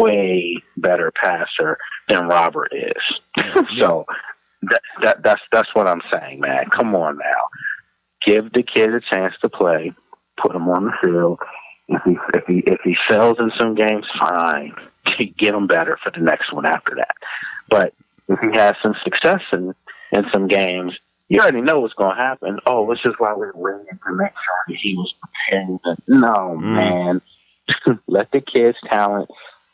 way better passer than Robert is. Yeah. So that, that that's that's what I'm saying, man. Come on now. Give the kid a chance to play. Put him on the field. If he if he if he fails in some games, fine. Get him better for the next one after that. But if he has some success in, in some games, you already know what's going to happen. Oh, this is why we're waiting to make sure that he was prepared. No, mm. man. Let the kid's talent,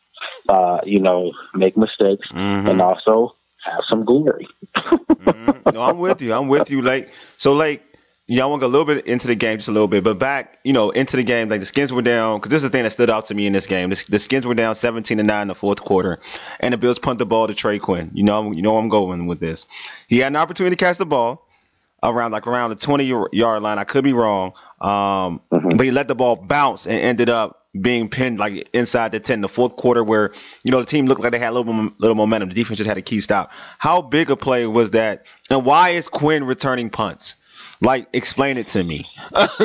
uh, you know, make mistakes mm-hmm. and also have some glory. mm-hmm. No, I'm with you. I'm with you. Like, so, like, yeah, I want to go a little bit into the game, just a little bit, but back, you know, into the game, like the Skins were down, because this is the thing that stood out to me in this game. The, the Skins were down seventeen to nine in the fourth quarter, and the Bills punt the ball to Trey Quinn. You know, you know where I'm going with this. He had an opportunity to catch the ball around like around the twenty yard line. I could be wrong, um, mm-hmm. but he let the ball bounce and ended up being pinned like inside the ten. The fourth quarter, where you know the team looked like they had a little little momentum. The defense just had a key stop. How big a play was that, and why is Quinn returning punts? Like, explain it to me.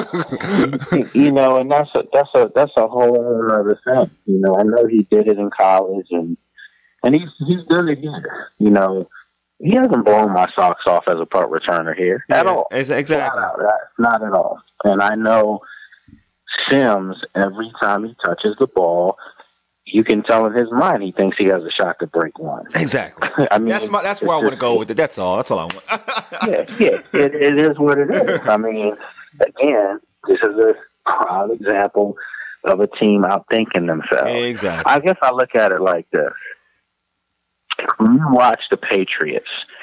You know, and that's a that's a that's a whole other thing. You know, I know he did it in college, and and he's he's done it here. You know, he hasn't blown my socks off as a punt returner here yeah, at all. Exactly. Not, not at all. And I know Sims, every time he touches the ball, you can tell in his mind he thinks he has a shot to break one. Exactly. I mean, that's my, that's where I want to go with it. That's all. That's all I want. yeah, yeah. It, it is what it is. I mean, again, this is a prime example of a team outthinking themselves. Exactly. I guess I look at it like this. When you watch the Patriots,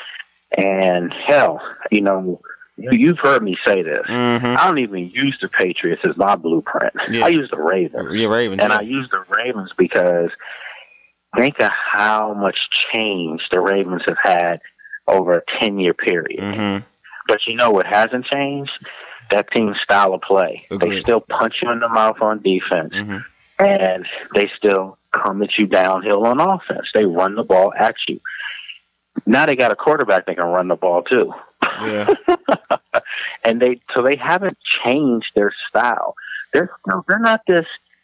and hell, you know, you, you've heard me say this. Mm-hmm. I don't even use the Patriots as my blueprint. Yeah. I use the Ravens. Yeah, Ravens. And yeah. I use the Ravens because think of how much change the Ravens have had over a ten-year period. Mm-hmm. But you know what hasn't changed? That team's style of play. Agreed. They still punch you in the mouth on defense, Mm-hmm. and they still come at you downhill on offense. They run the ball at you. Now they got a quarterback that can run the ball too. Yeah. and they so they haven't changed their style. They're still, they're not this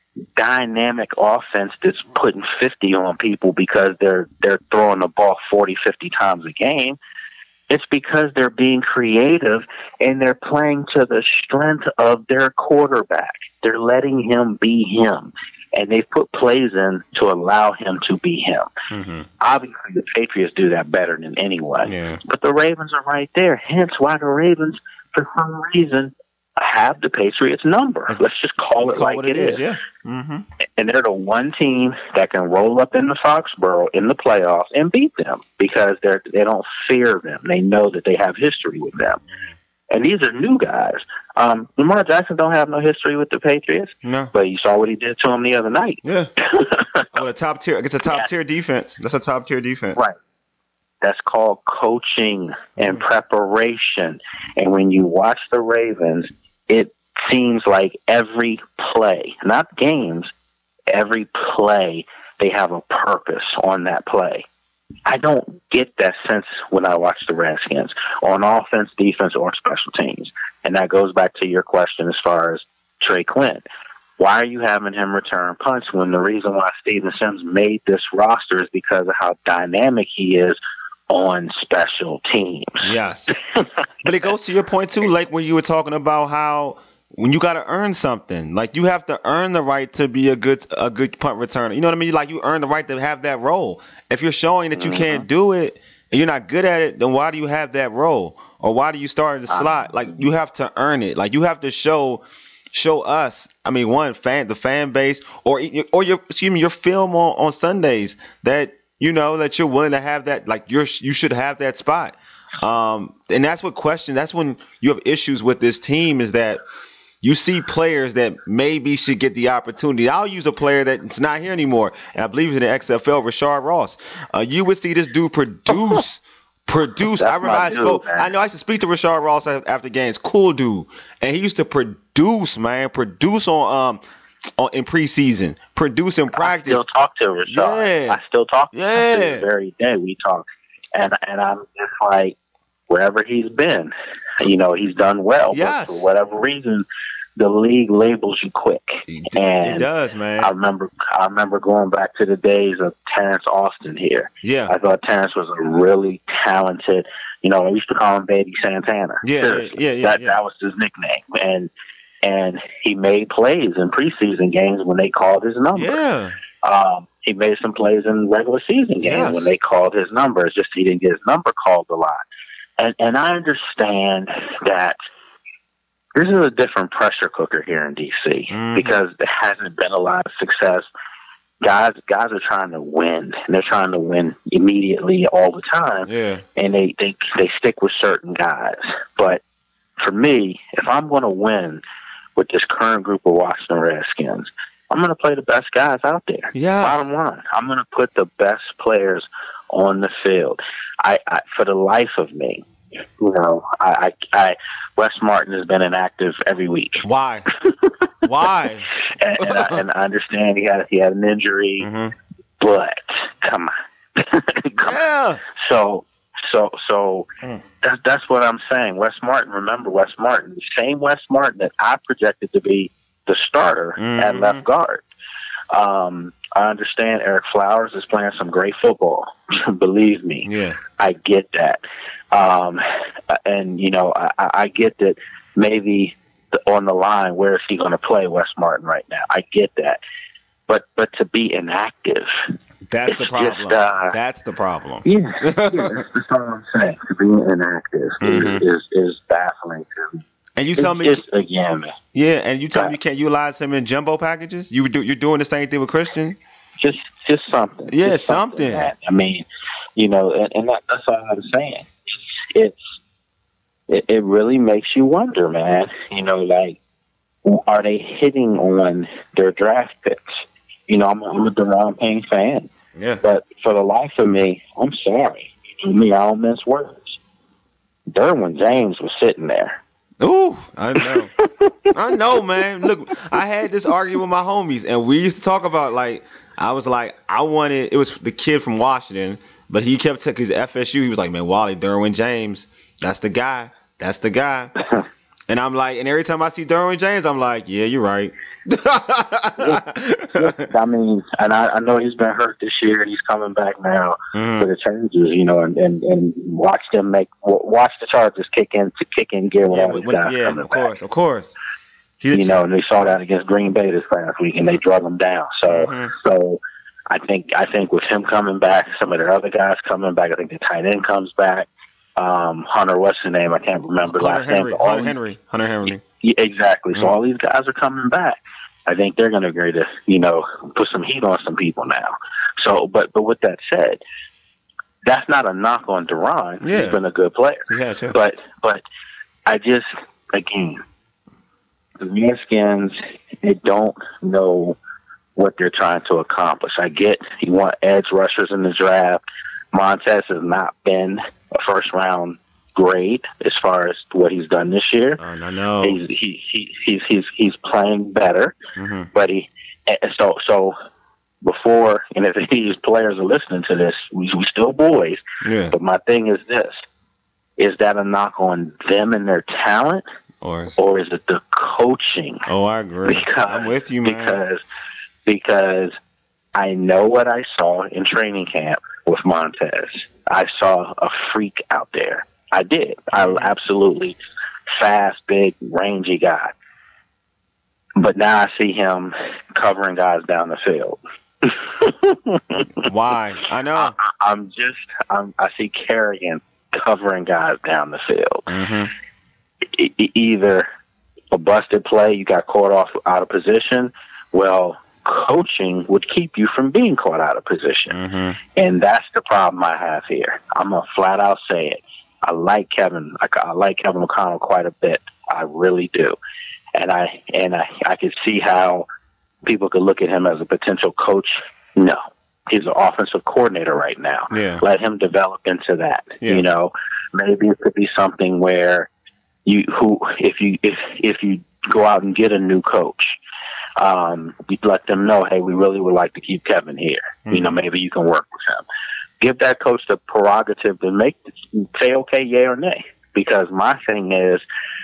dynamic offense that's putting fifty on people because they're they're throwing the ball forty, fifty times a game. It's because they're being creative and they're playing to the strength of their quarterback. They're letting him be him. And they've put plays in to allow him to be him. Mm-hmm. Obviously, the Patriots do that better than anyone. Yeah. But the Ravens are right there. Hence why the Ravens, for some reason, have the Patriots number. Let's just call it Call like what it is. Yeah. Mm-hmm. And they're the one team that can roll up in the Foxborough in the playoffs and beat them because they're they don't fear them. They know that they have history with them. And these are new guys. Um, Lamar Jackson don't have no history with the Patriots. No. But you saw what he did to him the other night. Yeah. Oh, a top tier. It's a top tier defense. That's a top tier defense. Right. That's called coaching and preparation. And when you watch the Ravens, it seems like every play, not games, every play, they have a purpose on that play. I don't get that sense when I watch the Redskins on offense, defense, or special teams. And that goes back to your question as far as Trey Quinn. Why are you having him return punts when the reason why Steven Sims made this roster is because of how dynamic he is on special teams? Yes. But it goes to your point, too, like when you were talking about how when you got to earn something, like you have to earn the right to be a good a good punt returner. You know what I mean? Like you earn the right to have that role. If you're showing that you mm-hmm. can't do it and you're not good at it, then why do you have that role? Or why do you start in the slot? Like you have to earn it. Like you have to show show us. I mean, one fan, the fan base, or or your excuse me, your film on, on Sundays that you know that you're willing to have that. Like you're you should have that spot. Um, and that's what question. That's when you have issues with this team is that. You see players that maybe should get the opportunity. I'll use a player that's not here anymore, and I believe he's in the X F L, Rashard Ross. Uh, you would see this dude produce, produce. That's I remember I spoke. dude, I know I used to speak to Rashard Ross after games. Cool dude, and he used to produce, man, produce on um on in preseason, produce in practice. I still talk to Rashard. Yeah. I still talk to him Yeah. to this very day. We talk, and and I'm just like wherever he's been, you know, he's done well. Yes. But for whatever reason, the league labels you quick. It, and it does, man. I remember I remember going back to the days of Terrence Austin here. Yeah. I thought Terrence was a really talented, you know, I used to call him Baby Santana. Yeah, Seriously. yeah, yeah, That yeah. that was his nickname. And and he made plays in preseason games when they called his number. Yeah. Um, he made some plays in regular season games Yes. when they called his number. It's just he didn't get his number called a lot. And and I understand that this is a different pressure cooker here in D C Mhm. because there hasn't been a lot of success. Guys guys are trying to win, and they're trying to win immediately all the time. Yeah. And they, they, they stick with certain guys. But for me, if I'm going to win with this current group of Washington Redskins, I'm going to play the best guys out there. Yeah. Bottom line, I'm going to put the best players on the field. I, I for the life of me, you know, I, I, I Wes Martin has been inactive every week. Why? Why? and, and, I, and I understand he had he had an injury, Mhm. but come on, come Yeah. on. So, so, so Mm. that's that's what I'm saying. Wes Martin, remember Wes Martin, the same Wes Martin that I projected to be the starter Mhm. at left guard. Um, I understand Eric Flowers is playing some great football. Believe me. Yeah. I get that. Um, and, you know, I, I get that maybe the, on the line, where is he going to play Wes Martin right now? I get that. But but to be inactive. That's the problem. Just, uh, that's the problem. Yeah, yeah, that's, that's all I'm saying. To be inactive Mm-hmm. is, is, is baffling to me. And you It's tell me, just, again, yeah, and you tell me you can't utilize him in jumbo packages? You do, you're doing the same thing with Christian? just just something. Yeah, Just something. man. I mean, you know, and, and that, that's all I'm saying. It's it, it really makes you wonder, man. You know, like, are they hitting on their draft picks? You know, I'm, I'm a Deron Payne fan, Yeah. but for the life of me, I'm sorry. You know me, I don't mince words. Derwin James was sitting there. Ooh, I know. I know, man. Look, I had this argument with my homies, and we used to talk about, like, I was like, I wanted, it was the kid from Washington, but he kept taking his F S U. He was like, man, Wally, Derwin James, that's the guy. That's the guy. And I'm like, and every time I see Derwin James, I'm like, yeah, you're right. I mean, and I, I know he's been hurt this year, and he's coming back now Mhm. for the Chargers. You know, and, and, and watch them make watch the Chargers kick in to kick in gear with Yeah, all these when- guys yeah, coming of course, back. of course. He's a You know, and we saw that against Green Bay this past week, and they drug them down. So, Mhm. so I think I think with him coming back, some of their other guys coming back, I think the tight end comes back. Um, Hunter, what's his name? I can't remember Hunter last Henry, name. All Hunter these- Henry, Hunter Henry. Yeah, exactly. So Mm. all these guys are coming back. I think they're going to agree to, you know, put some heat on some people now. So, but but with that said, that's not a knock on Deron. Yeah. He's been a good player. Yeah, sure. But but I just again, the Redskins, they don't know what they're trying to accomplish. I get you want edge rushers in the draft. Montez has not been a first round grade as far as what he's done this year. Uh, I know. He's he, he he's he's he's playing better, Mhm. but he and so so before, and if these players are listening to this, we we still boys. Yeah. But my thing is this: is that a knock on them and their talent, Or is- or is it the coaching? oh, I agree. Because I'm with you, man. because because I know what I saw in training camp with Montez. I saw a freak out there. I did. I absolutely fast, big, rangy guy. But now I see him covering guys down the field. Why? I know. I, I'm just. I'm, I see Kerrigan covering guys down the field. Mhm. E- e- either a busted play, you got caught off out of position. Well, coaching would keep you from being caught out of position. Mhm. And that's the problem I have here. I'm going to flat out say it. I like Kevin. I, I like Kevin McConnell quite a bit. I really do. And I and I, I could see how people could look at him as a potential coach. No. He's an offensive coordinator right now. Yeah. Let him develop into that. Yeah. You know, maybe it could be something where you who if you if if you go out and get a new coach, um, you let them know, hey, we really would like to keep Kevin here. Mm-hmm. You know, maybe you can work with him. Give that coach the prerogative to make say okay, yay or nay. Because my thing is,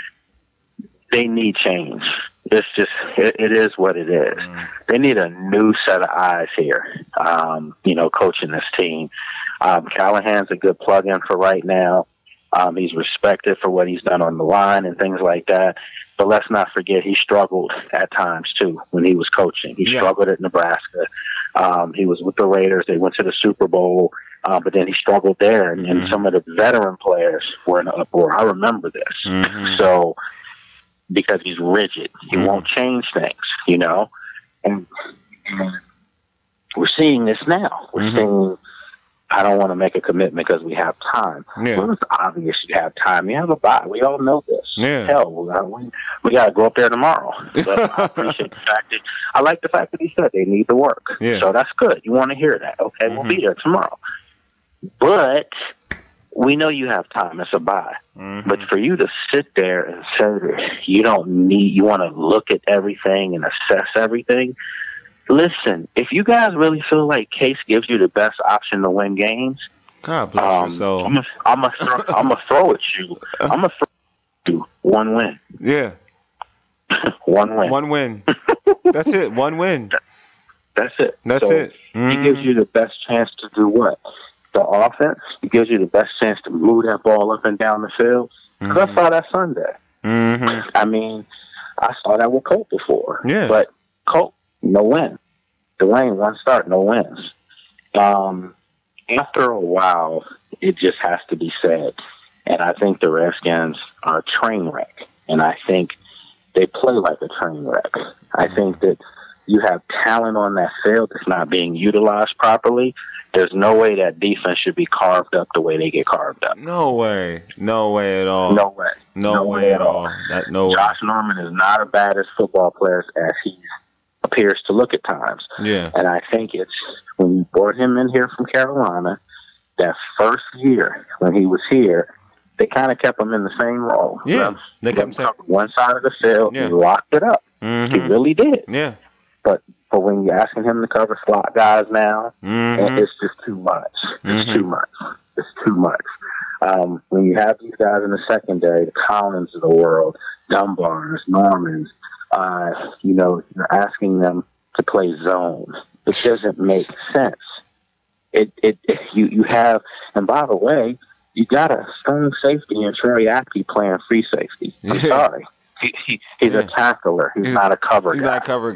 they need change. It's just it, it is what it is. Mm. They need a new set of eyes here. Um, you know, coaching this team. Um, Callahan's a good plug-in for right now. Um, he's respected for what he's done on the line and things like that. But let's not forget he struggled at times too when he was coaching. He Yeah. struggled at Nebraska. Um, he was with the Raiders. They went to the Super Bowl, uh, but then he struggled there. And, and Mhm. some of the veteran players were in an uproar. I remember this. Mhm. So because he's rigid, he Mhm. won't change things, you know. And, and we're seeing this now. We're Mhm. seeing. I don't want to make a commitment because we have time. Yeah. Well, it's obvious you have time. You have a bye. We all know this. Yeah. Hell, we, we, we got to go up there tomorrow. But I appreciate the fact that I like the fact that he said they need the work. Yeah. So that's good. You want to hear that? Okay, we'll Mhm. be there tomorrow. But we know you have time. It's a bye. Mhm. But for you to sit there and say that you don't need, you want to look at everything and assess everything. Listen, if you guys really feel like Case gives you the best option to win games, God bless um, your soul. I'm gonna I'm gonna throw, I'm gonna throw at you. I'm gonna throw at you one win, Yeah. one win. One win. That's it. One win. That's it. That's so it. Mm-hmm. He gives you the best chance to do what? The offense. He gives you the best chance to move that ball up and down the field. Because mm-hmm. I saw that Sunday. Mm-hmm. I mean, I saw that with Colt before. Yeah. But Colt, no win. Dwayne, one start, no wins. Um, after a while, it just has to be said. And I think the Redskins are a train wreck. And I think they play like a train wreck. I think that you have talent on that field that's not being utilized properly. There's no way that defense should be carved up the way they get carved up. No way. No way at all. No way. No, no way, way at all. That, no Josh way. Norman is not as bad as football players as he appears to look at times. Yeah. And I think it's when you brought him in here from Carolina, that first year when he was here, they kind of kept him in the same role. Yeah. Um, they kept him covered one side of the field. Yeah. He locked it up. Mm-hmm. He really did. Yeah. But but when you're asking him to cover slot guys now, mm-hmm. it's just too much. It's mm-hmm. too much. It's too much. Um, when you have these guys in the secondary, the Collins of the world, Dunbars, Normans, uh, you know, you're asking them to play zone. It doesn't make sense. It, it, it you, you have, and by the way, you got a strong safety in Troy Apke playing free safety. I'm yeah. sorry. He, he, he's yeah. a tackler. He's, he's not a cover he's guy. He's not a cover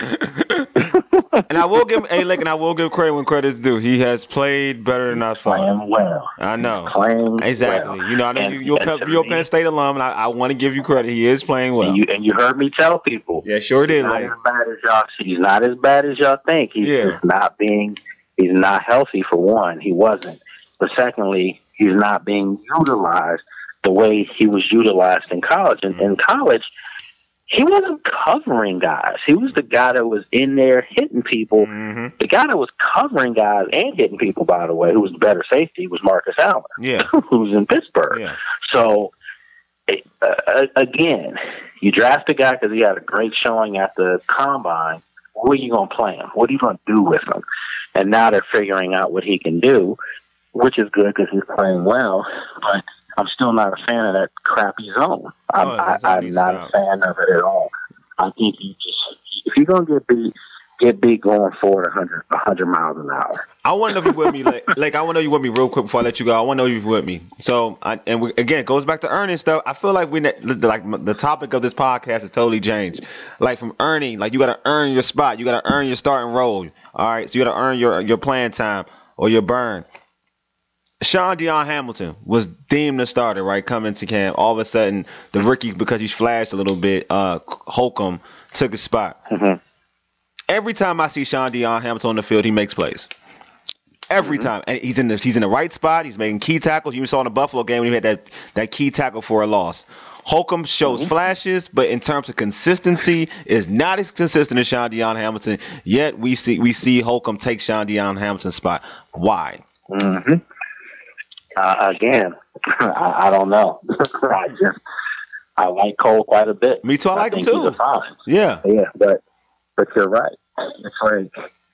guy. And I will give hey, look, and I will give credit when credit's due. He has played better than I thought. Playing well. I know. He's playing exactly. Well. You know, I know and, you, you're, Penn, you're a Penn State alum, and I, I want to give you credit. He is playing well. And you, and you heard me tell people. Yeah, sure did. He's not like. as bad as y'all. He's not as bad as y'all think. He's yeah. just not being. He's not healthy for one. He wasn't. But secondly, he's not being utilized the way he was utilized in college. And in college, he wasn't covering guys. He was the guy that was in there hitting people. Mm-hmm. The guy that was covering guys and hitting people, by the way, who was the better safety, was Marcus Allen, yeah. who was in Pittsburgh. Yeah. So, uh, again, you draft a guy because he had a great showing at the combine. Where are you going to play him? What are you going to do with him? And now they're figuring out what he can do, which is good because he's playing well. But I'm still not a fan of that crappy zone. I'm, oh, I, I'm not stop. a fan of it at all. I think you just, if you're going to get beat, get beat going forward one hundred, one hundred miles an hour. I want to know if you're with me. Like, like I want to know you with me real quick before I let you go. I want to know if you're with me. So, I, and we, again, it goes back to earning stuff. I feel like we like the topic of this podcast has totally changed. Like from earning, like you got to earn your spot. You got to earn your starting role. All right, so you got to earn your your playing time or your burn. Sean Dion Hamilton was deemed the starter, right, coming to camp. All of a sudden, the rookie, because he flashed a little bit, uh, Holcomb took his spot. Mm-hmm. Every time I see Sean Dion Hamilton on the field, he makes plays. Every mm-hmm. time. And he's in the he's in the right spot. He's making key tackles. You saw in the Buffalo game when he had that, that key tackle for a loss. Holcomb shows mm-hmm. flashes, but in terms of consistency, is not as consistent as Sean Dion Hamilton. Yet we see we see Holcomb take Sean Dion Hamilton's spot. Why? Mm-hmm. Uh, again, I, I don't know. I just I like Cole quite a bit. Me too. I, I like him too. He's a fine. Yeah, yeah, but but you're right. It's like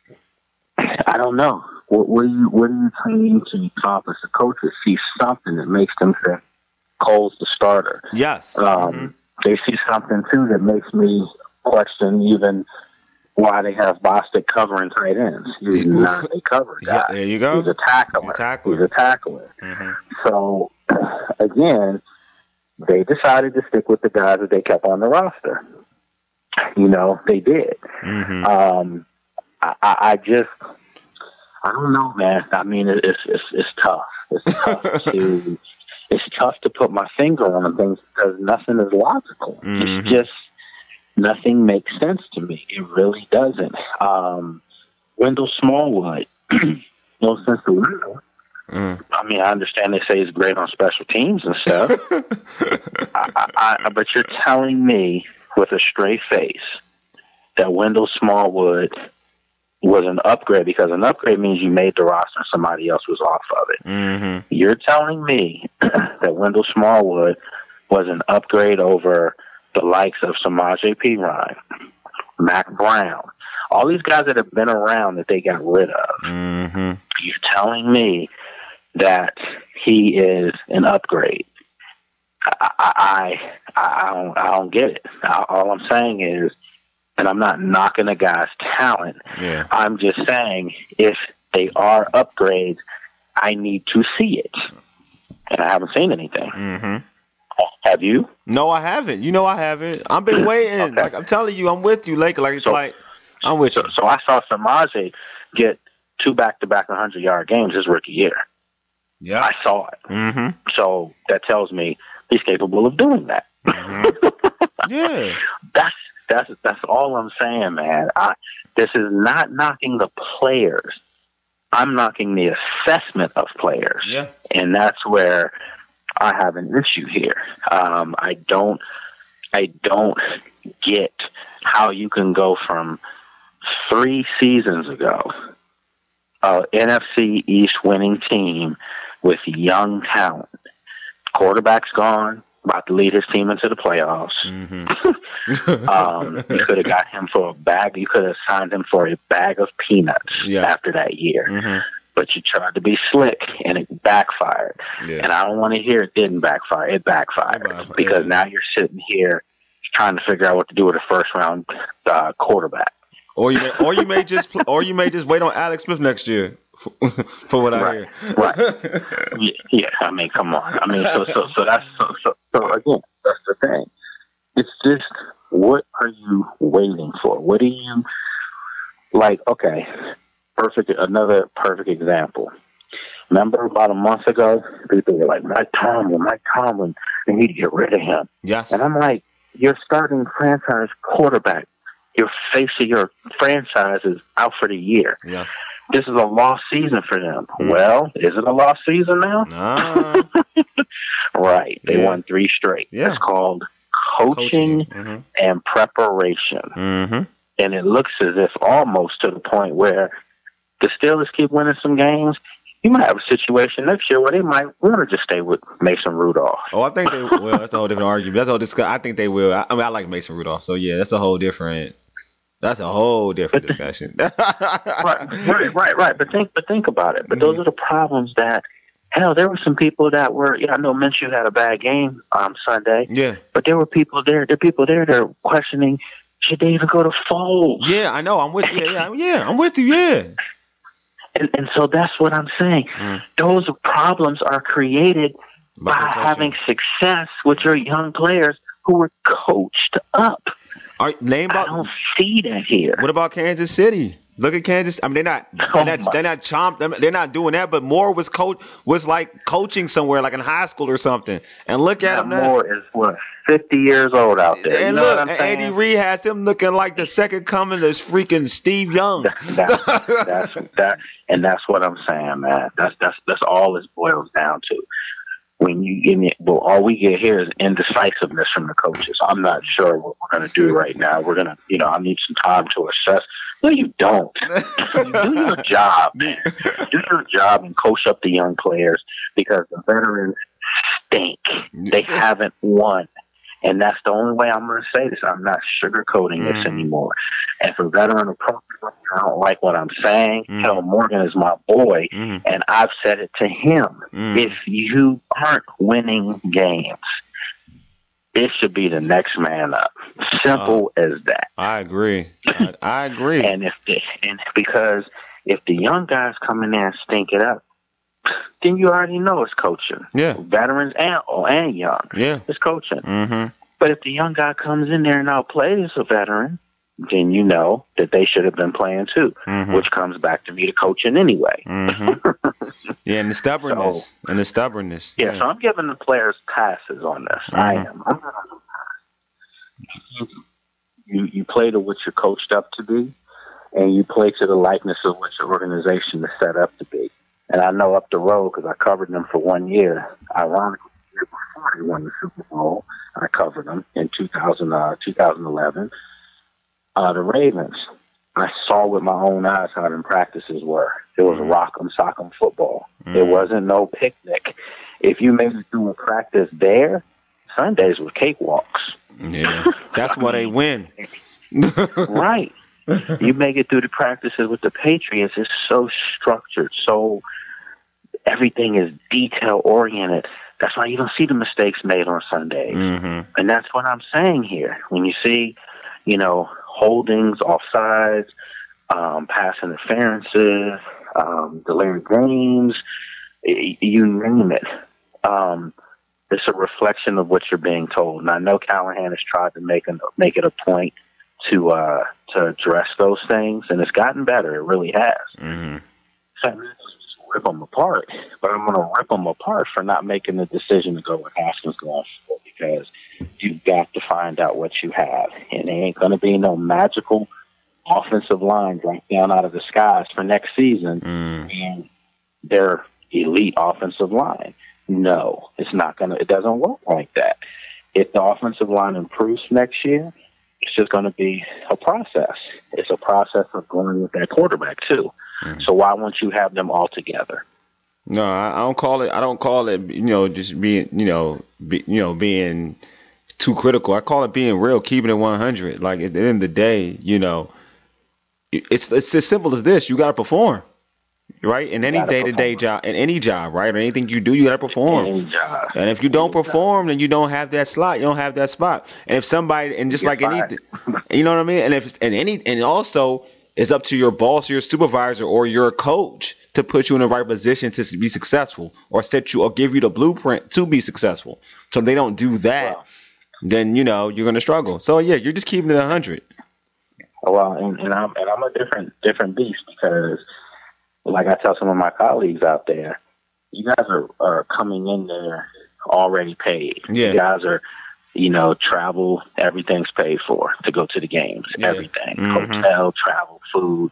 I don't know. What, what do you what are you trying to accomplish? The coaches see something that makes them say Cole's the starter. Yes. Um, mm-hmm. They see something too that makes me question even why they have Bostic covering tight ends. He's not a cover guy. Yeah, there you go. He's a tackler. A tackler. He's a tackler. Mm-hmm. So, again, they decided to stick with the guys that they kept on the roster. You know, they did. Mm-hmm. Um, I, I, I just, I don't know, man. I mean, it's it's it's tough. It's tough to, it's tough to put my finger on things because nothing is logical. Mm-hmm. It's just. Nothing makes sense to me. It really doesn't. Um, Wendell Smallwood, no sense to Wendell. Mm. I mean, I understand they say he's great on special teams and stuff. I, I, I, but you're telling me with a straight face that Wendell Smallwood was an upgrade because an upgrade means you made the roster and somebody else was off of it. Mm-hmm. You're telling me that Wendell Smallwood was an upgrade over the likes of Samaje Perine, Mac Brown, all these guys that have been around that they got rid of. Mm-hmm. You're telling me that he is an upgrade. I I, I, I, don't, I don't get it. All I'm saying is And I'm not knocking a guy's talent. Yeah. I'm just saying if they are upgrades, I need to see it. And I haven't seen anything. Mm-hmm. Have you? No, I haven't. You know I haven't. I've been waiting. Okay. Like I'm telling you, I'm with you, Laker. Like it's So- like I'm with So, you. so I saw Samaje get two back-to-back one hundred-yard games his rookie year. Yeah. I saw it. Mm-hmm. So that tells me he's capable of doing that. Mm-hmm. Yeah. That's that's that's all I'm saying, man. I, this is not knocking the players. I'm knocking the assessment of players. Yeah. And that's where I have an issue here. Um, I don't I don't get how you can go from three seasons ago, uh, N F C East winning team with young talent. Quarterback's gone, about to lead his team into the playoffs. Mm-hmm. um, you could have got him for a bag. You could have signed him for a bag of peanuts Yeah. after that year. Mm-hmm. But you tried to be slick, and it backfired. Yeah. And I don't want to hear it didn't backfire. It backfired It backfired, because yeah. now you're sitting here trying to figure out what to do with a first round uh, quarterback. Or you may, or you may just, pl- or you may just wait on Alex Smith next year, for, for what I Right, hear. right. yeah, yeah, I mean, come on. I mean, so so so that's so so, so again, that's the thing. It's just what are you waiting for? What do you like? Okay, perfect. Another perfect example. Remember about a month ago, people were like, Mike Tomlin, Mike Tomlin, they need to get rid of him. Yes. And I'm like, you're starting franchise quarterback. Your face of your franchise is out for the year. Yes. This is a lost season for them. Mm. Well, is it a lost season now? Nah. Right. They Yeah. won three straight. Yeah. It's called coaching, Mm-hmm. and preparation. Mm-hmm. And it looks as if almost to the point where the Steelers keep winning some games. You might have a situation next year where they might want to just stay with Mason Rudolph. Oh, I think they will. That's a whole different argument. That's a whole discuss. I think they will. I, I mean, I like Mason Rudolph, so yeah, that's a whole different. That's a whole different discussion. right, right, right, right. But think, but think about it. But those are the problems that. Hell, there were some people that were. Yeah, I know Minshew had a bad game um, Sunday. Yeah. But there were people there. There are people there that are questioning, should they even go to Foles? Yeah, I know. I'm with you. Yeah, yeah, yeah, I'm with you. Yeah. And, and so that's what I'm saying. Mm. Those problems are created By by coaching. having success with your young players who were coached up. All right, name I about. don't see that here. What about Kansas City? Look at Kansas. I mean, they're not. They're Oh not. my- They're not chomp. They're not doing that. But Moore was coach. Was like coaching somewhere, like in high school or something. And look at Matt him now. Moore is what fifty years old out there. And you know look, what I'm saying? Andy Reid has him looking like the second coming of freaking Steve Young. That's, that's that, and that's what I'm saying, man. That's that's that's all this boils down to. When you give me, well, all we get here is indecisiveness from the coaches. I'm not sure what we're going to do right now. We're going to, you know, I need some time to assess. No, you don't. You do your job, man. Do your job and coach up the young players because the veterans stink. They haven't won. And that's the only way I'm going to say this. I'm not sugarcoating this Mm. anymore. And for veteran approach, I don't like what I'm saying. Mm. Hell, Morgan is my boy, Mm. and I've said it to him. Mm. If you aren't winning games, it should be the next man up. Simple as that. I agree. I, I agree. And if the, and because if the young guys come in there and stink it up, then you already know it's coaching. Yeah. Veterans and and young, Yeah. it's coaching. Mm-hmm. But if the young guy comes in there and outplays a veteran, then you know that they should have been playing too, Mhm. which comes back to me to coaching anyway. Mm-hmm. Yeah, and the stubbornness. and the stubbornness. Yeah, so I'm giving the players passes on this. I Mhm. am. I'm giving them passes. You you play to what you're coached up to be, and you play to the likeness of what your organization is set up to be. And I know up the road because I covered them for one year. Ironically, the year before they won the Super Bowl, I covered them in two thousand, uh, two thousand eleven. Uh, the Ravens, I saw with my own eyes how them practices were. It was rock'em sock'em football. Mm. It wasn't no picnic. If you made it through a practice there, Sundays were cakewalks. Yeah. That's why they win. Right. You make it through the practices with the Patriots, it's so structured, so everything is detail oriented. That's why you don't see the mistakes made on Sundays. Mm-hmm. And that's what I'm saying here. When you see, you know, holdings, offsides, um, pass interferences, um, delayed games, you name it. Um, it's a reflection of what you're being told. And I know Callahan has tried to make, a, make it a point to uh, to address those things, and it's gotten better. It really has. Mm-hmm. So I'm not just rip them apart, but I'm going to rip them apart for not making the decision to go with Haskins going forward, because you've got to find out what you have. And there ain't going to be no magical offensive line dropped down out of the skies for next season, Mm. and they're elite offensive line. No, it's not going to, it doesn't work like that. If the offensive line improves next year, it's just going to be a process. It's a process of going with that quarterback too. Mm. So why won't you have them all together? No, I, I don't call it. I don't call it. You know, just being. You know, be, you know, being too critical. I call it being real, keeping it one hundred. Like at the end of the day, you know, it's it's as simple as this. You got to perform, right? In any day to day job, in any job, right? Or anything you do, you got to perform. Any job. And if you don't perform, then you don't have that slot. You don't have that spot. And if somebody, and just like anything, you know what I mean? And if, and any, and also it's up to your boss or your supervisor or your coach to put you in the right position to be successful, or set you, or give you the blueprint to be successful. So if they don't do that, Wow. then, you know, you're going to struggle. So yeah, you're just keeping it one hundred. Well, and, and I'm and I'm a different different beast, because, like I tell some of my colleagues out there, you guys are, are coming in there already paid. Yeah. You guys are, you know, travel, everything's paid for to go to the games, Yeah. everything, Mhm. hotel, travel, food.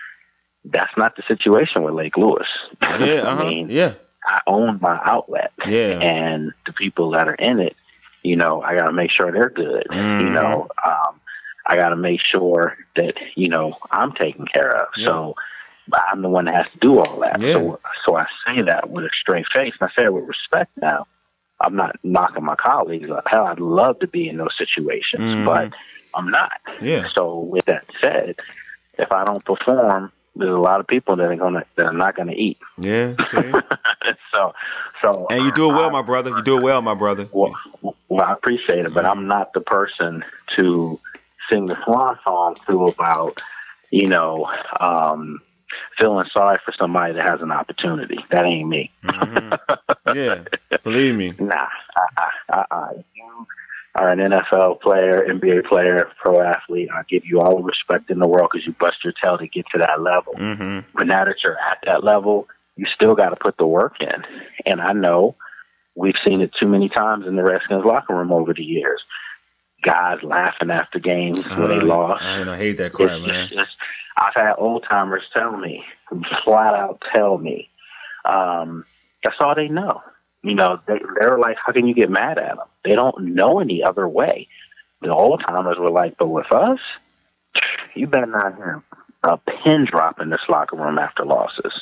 That's not the situation with Lake Lewis. Yeah, uh-huh. I mean, yeah, I own my outlet, Yeah. and the people that are in it, you know, I got to make sure they're good. Mhm. You know, um, I got to make sure that, you know, I'm taken care of. Yeah. So I'm the one that has to do all that. Yeah. So, so I say that with a straight face, and I say it with respect now. I'm not knocking my colleagues up. Hell, I'd love to be in those situations, Mhm. but I'm not. Yeah. So with that said, if I don't perform, there's a lot of people that are gonna that are not gonna eat. yeah. See? so, so And you do it well, I- my brother. You do it well, my brother. Well, well, I appreciate it, but I'm not the person to sing the swan song to about, you know, um, feeling sorry for somebody that has an opportunity. That ain't me. Mhm. Yeah, believe me. Nah, uh, uh, uh, you are an N F L player, N B A player, pro athlete. I give you all the respect in the world because you bust your tail to get to that level. hmm But now that you're at that level, you still got to put the work in. And I know we've seen it too many times in the Redskins locker room over the years. Guys laughing after games when they lost. I, I hate that crap, It's man. just- it's- I've had old timers tell me, flat out tell me, um, that's all they know. You know, they, they're like, how can you get mad at them? They don't know any other way. The old timers were like, but with us, you better not hear a pin drop in this locker room after losses.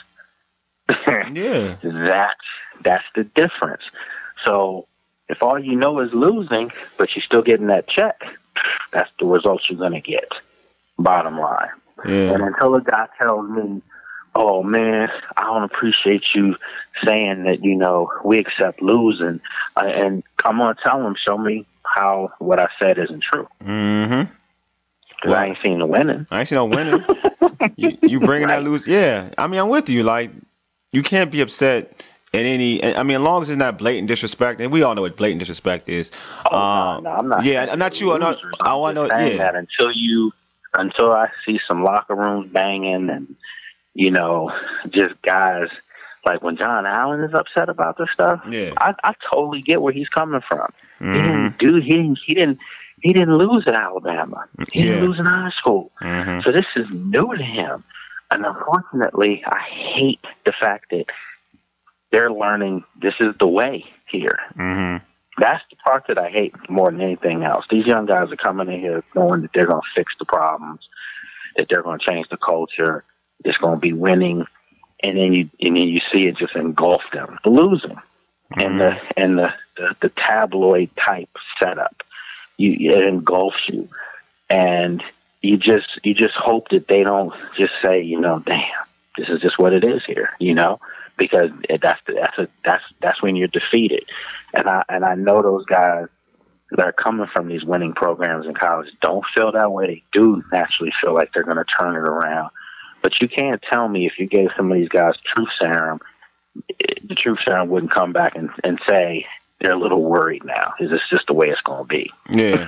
Yeah. That's, that's the difference. So if all you know is losing, but you're still getting that check, that's the results you're going to get, bottom line. Yeah. And until a guy tells me, oh, man, I don't appreciate you saying that, you know, we accept losing, uh, and I'm going to tell him, show me how what I said isn't true. Mm-hmm. Because I ain't seen the winning. I ain't seen no winning. you, you bringing Right. that lose? Yeah. I mean, I'm with you. Like, you can't be upset in any. I mean, as long as it's not blatant disrespect, and we all know what blatant disrespect is. Oh, Um, no, no, I'm not. Yeah, saying I'm not you. I'm not. losers. I I'm want to just know. saying Yeah. that until you, until I see some locker rooms banging and, you know, just guys like when John Allen is upset about this stuff. Yeah. I, I totally get where he's coming from. He Mhm. didn't do. He didn't. He didn't. He didn't lose at Alabama. He Yeah. didn't lose in high school. Mhm. So this is new to him. And unfortunately, I hate the fact that they're learning this is the way here. Mhm. That's the part that I hate more than anything else. These young guys are coming in here knowing that they're going to fix the problems, that they're going to change the culture, it's going to be winning, and then you and then you see it just engulf them, the losing, and the and the, the the tabloid type setup. You it engulfs you, and you just you just hope that they don't just say, you know, damn, this is just what it is here, you know, because that's the, that's a, that's that's when you're defeated, and I and I know those guys that are coming from these winning programs in college don't feel that way. They do naturally feel like they're going to turn it around. But you can't tell me if you gave some of these guys truth serum, the truth serum wouldn't come back and, and say they're a little worried now. Is this just the way it's going to be? Yeah.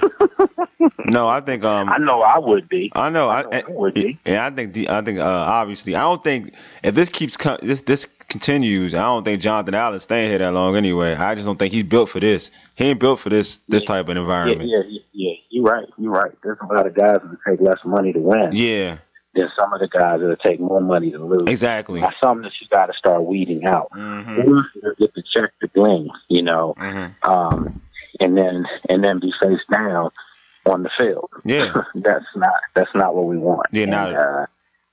No, I think. Um, I know I would be. I know. I, I, know I would be. Yeah, I think. The, I think. Uh, obviously, I don't think if this keeps this this continues, I don't think Jonathan Allen's staying here that long anyway. I just don't think he's built for this. He ain't built for this this yeah. type of environment. Yeah, yeah, yeah. You're right. You're right. There's a lot of guys that take less money to win. Yeah. Than some of the guys that take more money to lose. Exactly. That's something that you got to start weeding out. Mm-hmm. Or you get to check the bling, you know, mm-hmm. um, and then and then be face down on the field. Yeah. that's not that's not what we want. Yeah, and, not. Uh,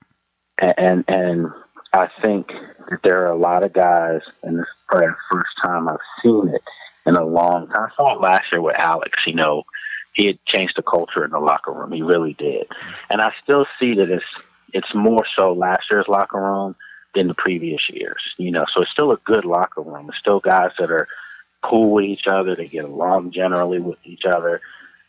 and and I think that there are a lot of guys, and this is probably the first time I've seen it in a long time. I saw it last year with Alex, you know. He had changed the culture in the locker room. He really did. And I still see that it's it's more so last year's locker room than the previous years. You know, so it's still a good locker room. It's still guys that are cool with each other. They get along generally with each other.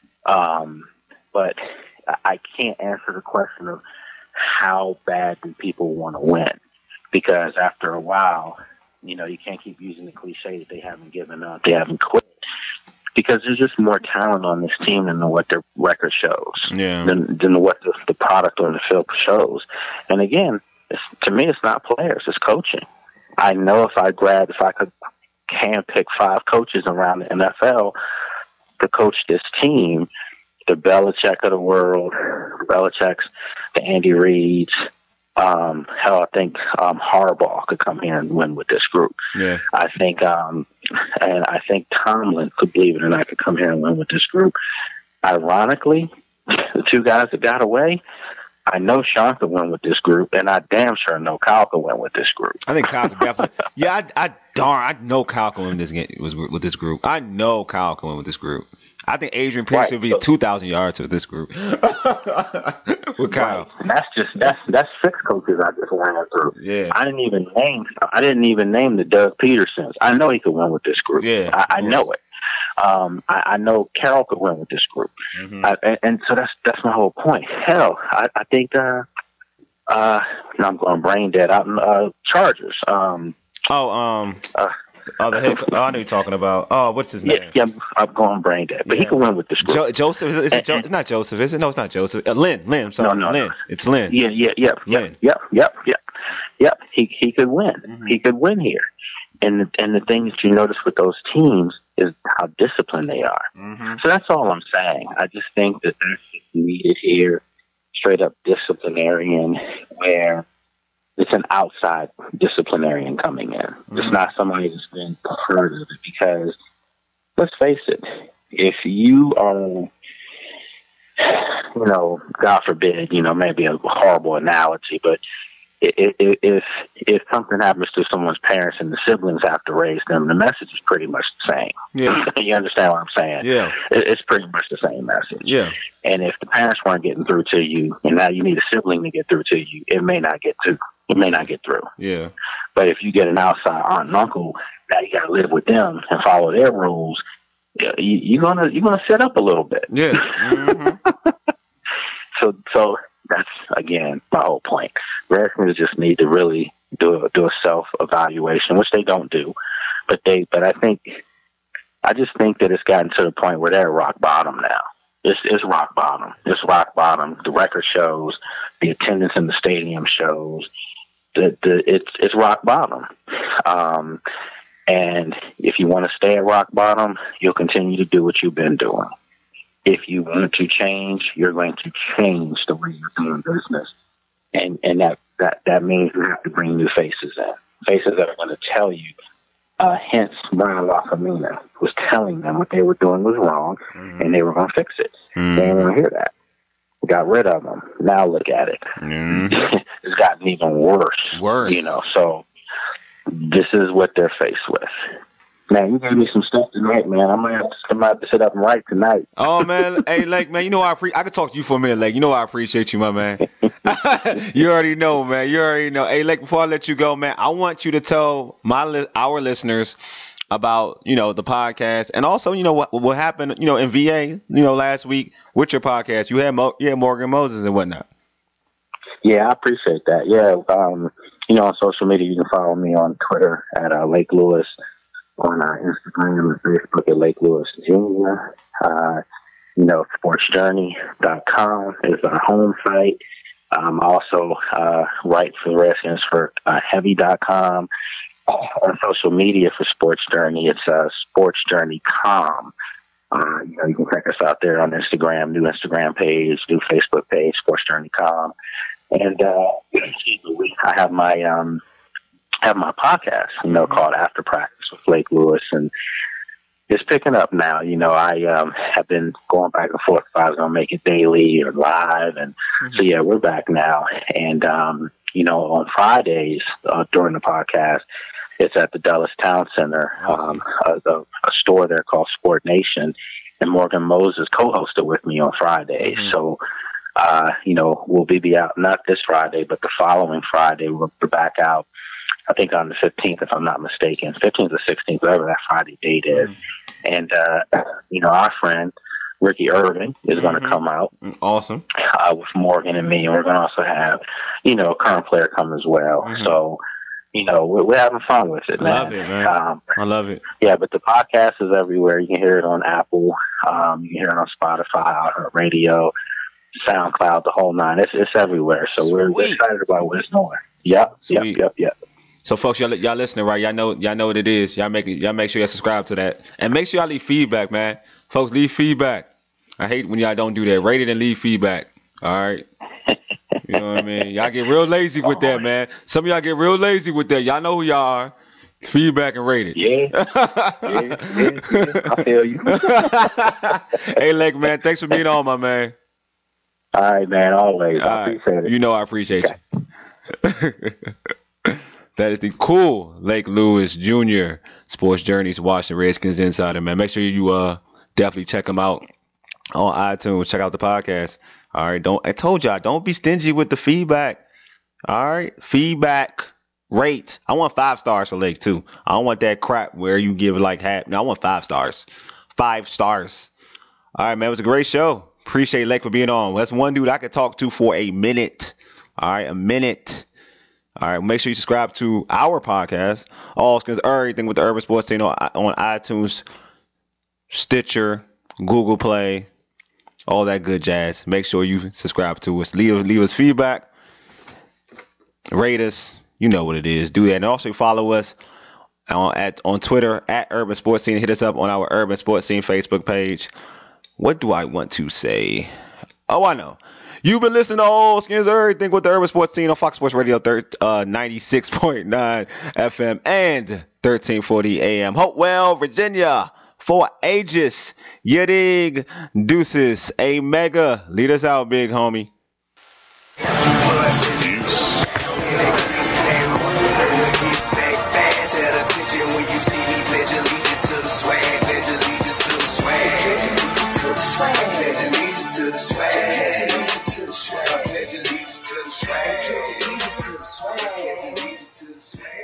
Um, but I can't answer the question of how bad do people want to win? Because after a while, you know, you can't keep using the cliche that they haven't given up, they haven't quit. Because there's just more talent on this team than what their record shows, yeah. than, than what the, the product on the field shows. And again, it's, to me, it's not players, it's coaching. I know if I grab, if I could can pick five coaches around the N F L to coach this team, the Belichick of the world, the Belichick's, the Andy Reids, um, hell, I think um, Harbaugh could come here and win with this group. Yeah. I think, um, and I think Tomlin could, believe it or not, could come here and win with this group. Ironically, the two guys that got away, I know Sean could win with this group, and I damn sure know Kyle could win with this group. I think Kyle could definitely. Yeah, I, I darn, I know Kyle can win this game was with this group. I know Kyle can win with this group. I think Adrian Peterson right. would be so, two thousand yards with this group. With Kyle, right. And that's just that's that's six coaches I just ran through. Yeah, I didn't even name I didn't even name the Doug Petersons. I know he could win with this group. Yeah, I, I know it. Um, I, I know Carroll could win with this group, mm-hmm. I, and, and so that's that's my whole point. Hell, I, I think. Uh, uh, now I'm going brain dead. I'm uh, Chargers. Um, oh, um. Uh, Oh, the head, oh, I know you're talking about. Oh, what's his name? Yeah, yeah I'm going brain dead. But yeah. He can win with this group. Jo- Joseph, is it, is it jo- it's not Joseph, is it? No, it's not Joseph. Uh, Lynn, Lynn, I'm sorry. No, no, Lynn. no. It's Lynn. Yeah, yeah, yeah. Lynn. Yep, yep, yep, yep. He he could win. Mm-hmm. He could win here. And the, and the thing that you notice with those teams is how disciplined they are. Mm-hmm. So that's all I'm saying. I just think that that's needed here, straight up disciplinarian, where it's an outside disciplinarian coming in. Mm-hmm. It's not somebody that's been part of it, because let's face it, if you are, you know, God forbid, you know, maybe a horrible analogy, but if if, if something happens to someone's parents and the siblings have to raise them, the message is pretty much the same. Yeah. You understand what I'm saying? Yeah. It's pretty much the same message. Yeah. And if the parents weren't getting through to you, and now you need a sibling to get through to you, it may not get to it may not get through. Yeah. But if you get an outside aunt and uncle, now you got to live with them and follow their rules. You, you're gonna you're gonna set up a little bit. Yeah. Mm-hmm. so so that's again my whole point. Redskins just need to really do a, do a self evaluation, which they don't do. But they but I think I just think that it's gotten to the point where they're rock bottom now. It's, it's rock bottom. It's rock bottom. The record shows, the attendance in the stadium shows, the, the it's it's rock bottom. Um, and if you want to stay at rock bottom, you'll continue to do what you've been doing. If you want to change, you're going to change the way you're doing business, and and that that that means you have to bring new faces in, faces that are going to tell you. Uh, hence, Brian Lafemina was telling them what they were doing was wrong, mm-hmm. and they were going to fix it. Mm-hmm. They didn't want to hear that. We got rid of them. Now look at it. Mm-hmm. It's gotten even worse. Worse. You know, so this is what they're faced with. Man, you gave me some stuff tonight, man. I'm gonna have to, I'm gonna have to sit up and write tonight. Oh man, hey, Lake, man, you know I pre- I could talk to you for a minute, Lake. You know I appreciate you, my man. You already know, man. You already know. Hey, Lake, before I let you go, man, I want you to tell my li- our listeners about, you know, the podcast, and also, you know, what what happened, you know, in V A, you know, last week with your podcast. You had Mo, you had Morgan Moses and whatnot. Yeah, I appreciate that. Yeah, um, you know, on social media, you can follow me on Twitter at uh, Lake Lewis, on uh, Instagram and Facebook at Lake Lewis Junior Uh, you know, sports journey dot com is our home site. Um, also, uh, write for the Redskins for uh, heavy dot com. On social media for Sports Journey, it's uh, Sports Journey dot com. Uh, you know, you can check us out there on Instagram, new Instagram page, new Facebook page, Sports Journey dot com. And uh, I have my um, have my podcast, you know, called After Practice with Lake Lewis, and it's picking up now. You know, I um, have been going back and forth if I was going to make it daily or live, and mm-hmm. so yeah, we're back now. And um, you know, on Fridays uh, during the podcast, it's at the Dulles Town Center, um, a, a, a store there called Sport Nation, and Morgan Moses co-hosted with me on Fridays. Mm-hmm. So. Uh, you know, we'll be, be out not this Friday, but the following Friday. We're back out, I think on the fifteenth, if I'm not mistaken, fifteenth or sixteenth, whatever that Friday date is. Mm-hmm. And, uh, you know, our friend, Ricky Irving, is mm-hmm. going to come out. Awesome. Uh, with Morgan and me. And we're going to also have, you know, a current player come as well. Mm-hmm. So, you know, we're, we're having fun with it, I man. I love it, man. Um, I love it. Yeah, but the podcast is everywhere. You can hear it on Apple. Um, you can hear it on Spotify, iHeartRadio, SoundCloud, the whole nine. It's it's everywhere. So we're, we're excited about what it's doing. Yep, Sweet. yep, yep, yep. So folks, y'all, y'all listening, right? Y'all know y'all know what it is. Y'all make y'all make sure y'all subscribe to that, and make sure y'all leave feedback, man. Folks, leave feedback. I hate when y'all don't do that. Rate it and leave feedback. All right. You know what I mean? Y'all get real lazy with that, man. Some of y'all get real lazy with that. Y'all know who y'all are. Feedback and rate it. Yeah. yeah, yeah, yeah. I feel you. Hey, Lake, man, thanks for being on, my man. All right, man, always. All I appreciate right. it. You know I appreciate okay. you. That is the cool Lake Lewis Junior Sports Journeys Washington Redskins Insider, man. Make sure you uh definitely check him out on iTunes. Check out the podcast. All right, don't I told y'all, don't be stingy with the feedback. All right, feedback, rate. I want five stars for Lake too. I don't want that crap where you give like half. No, I want five stars. Five stars. All right, man, it was a great show. Appreciate Lake for being on. That's one dude I could talk to for a minute. All right, a minute. All right, make sure you subscribe to our podcast. All Skins, everything with the Urban Sports Scene on, on iTunes, Stitcher, Google Play, all that good jazz. Make sure you subscribe to us. Leave, leave us feedback. Rate us. You know what it is. Do that. And also follow us on, at, on Twitter at Urban Sports Scene. Hit us up on our Urban Sports Scene Facebook page. What do I want to say? Oh, I know. You've been listening to All Skins Everything with the Urban Sports Scene on Fox Sports Radio uh, ninety-six point nine F M and thirteen forty A M. Hopewell, Virginia, for ages. You dig? Deuces, a mega. Lead us out, big homie. Swag, to the swag, to the swag.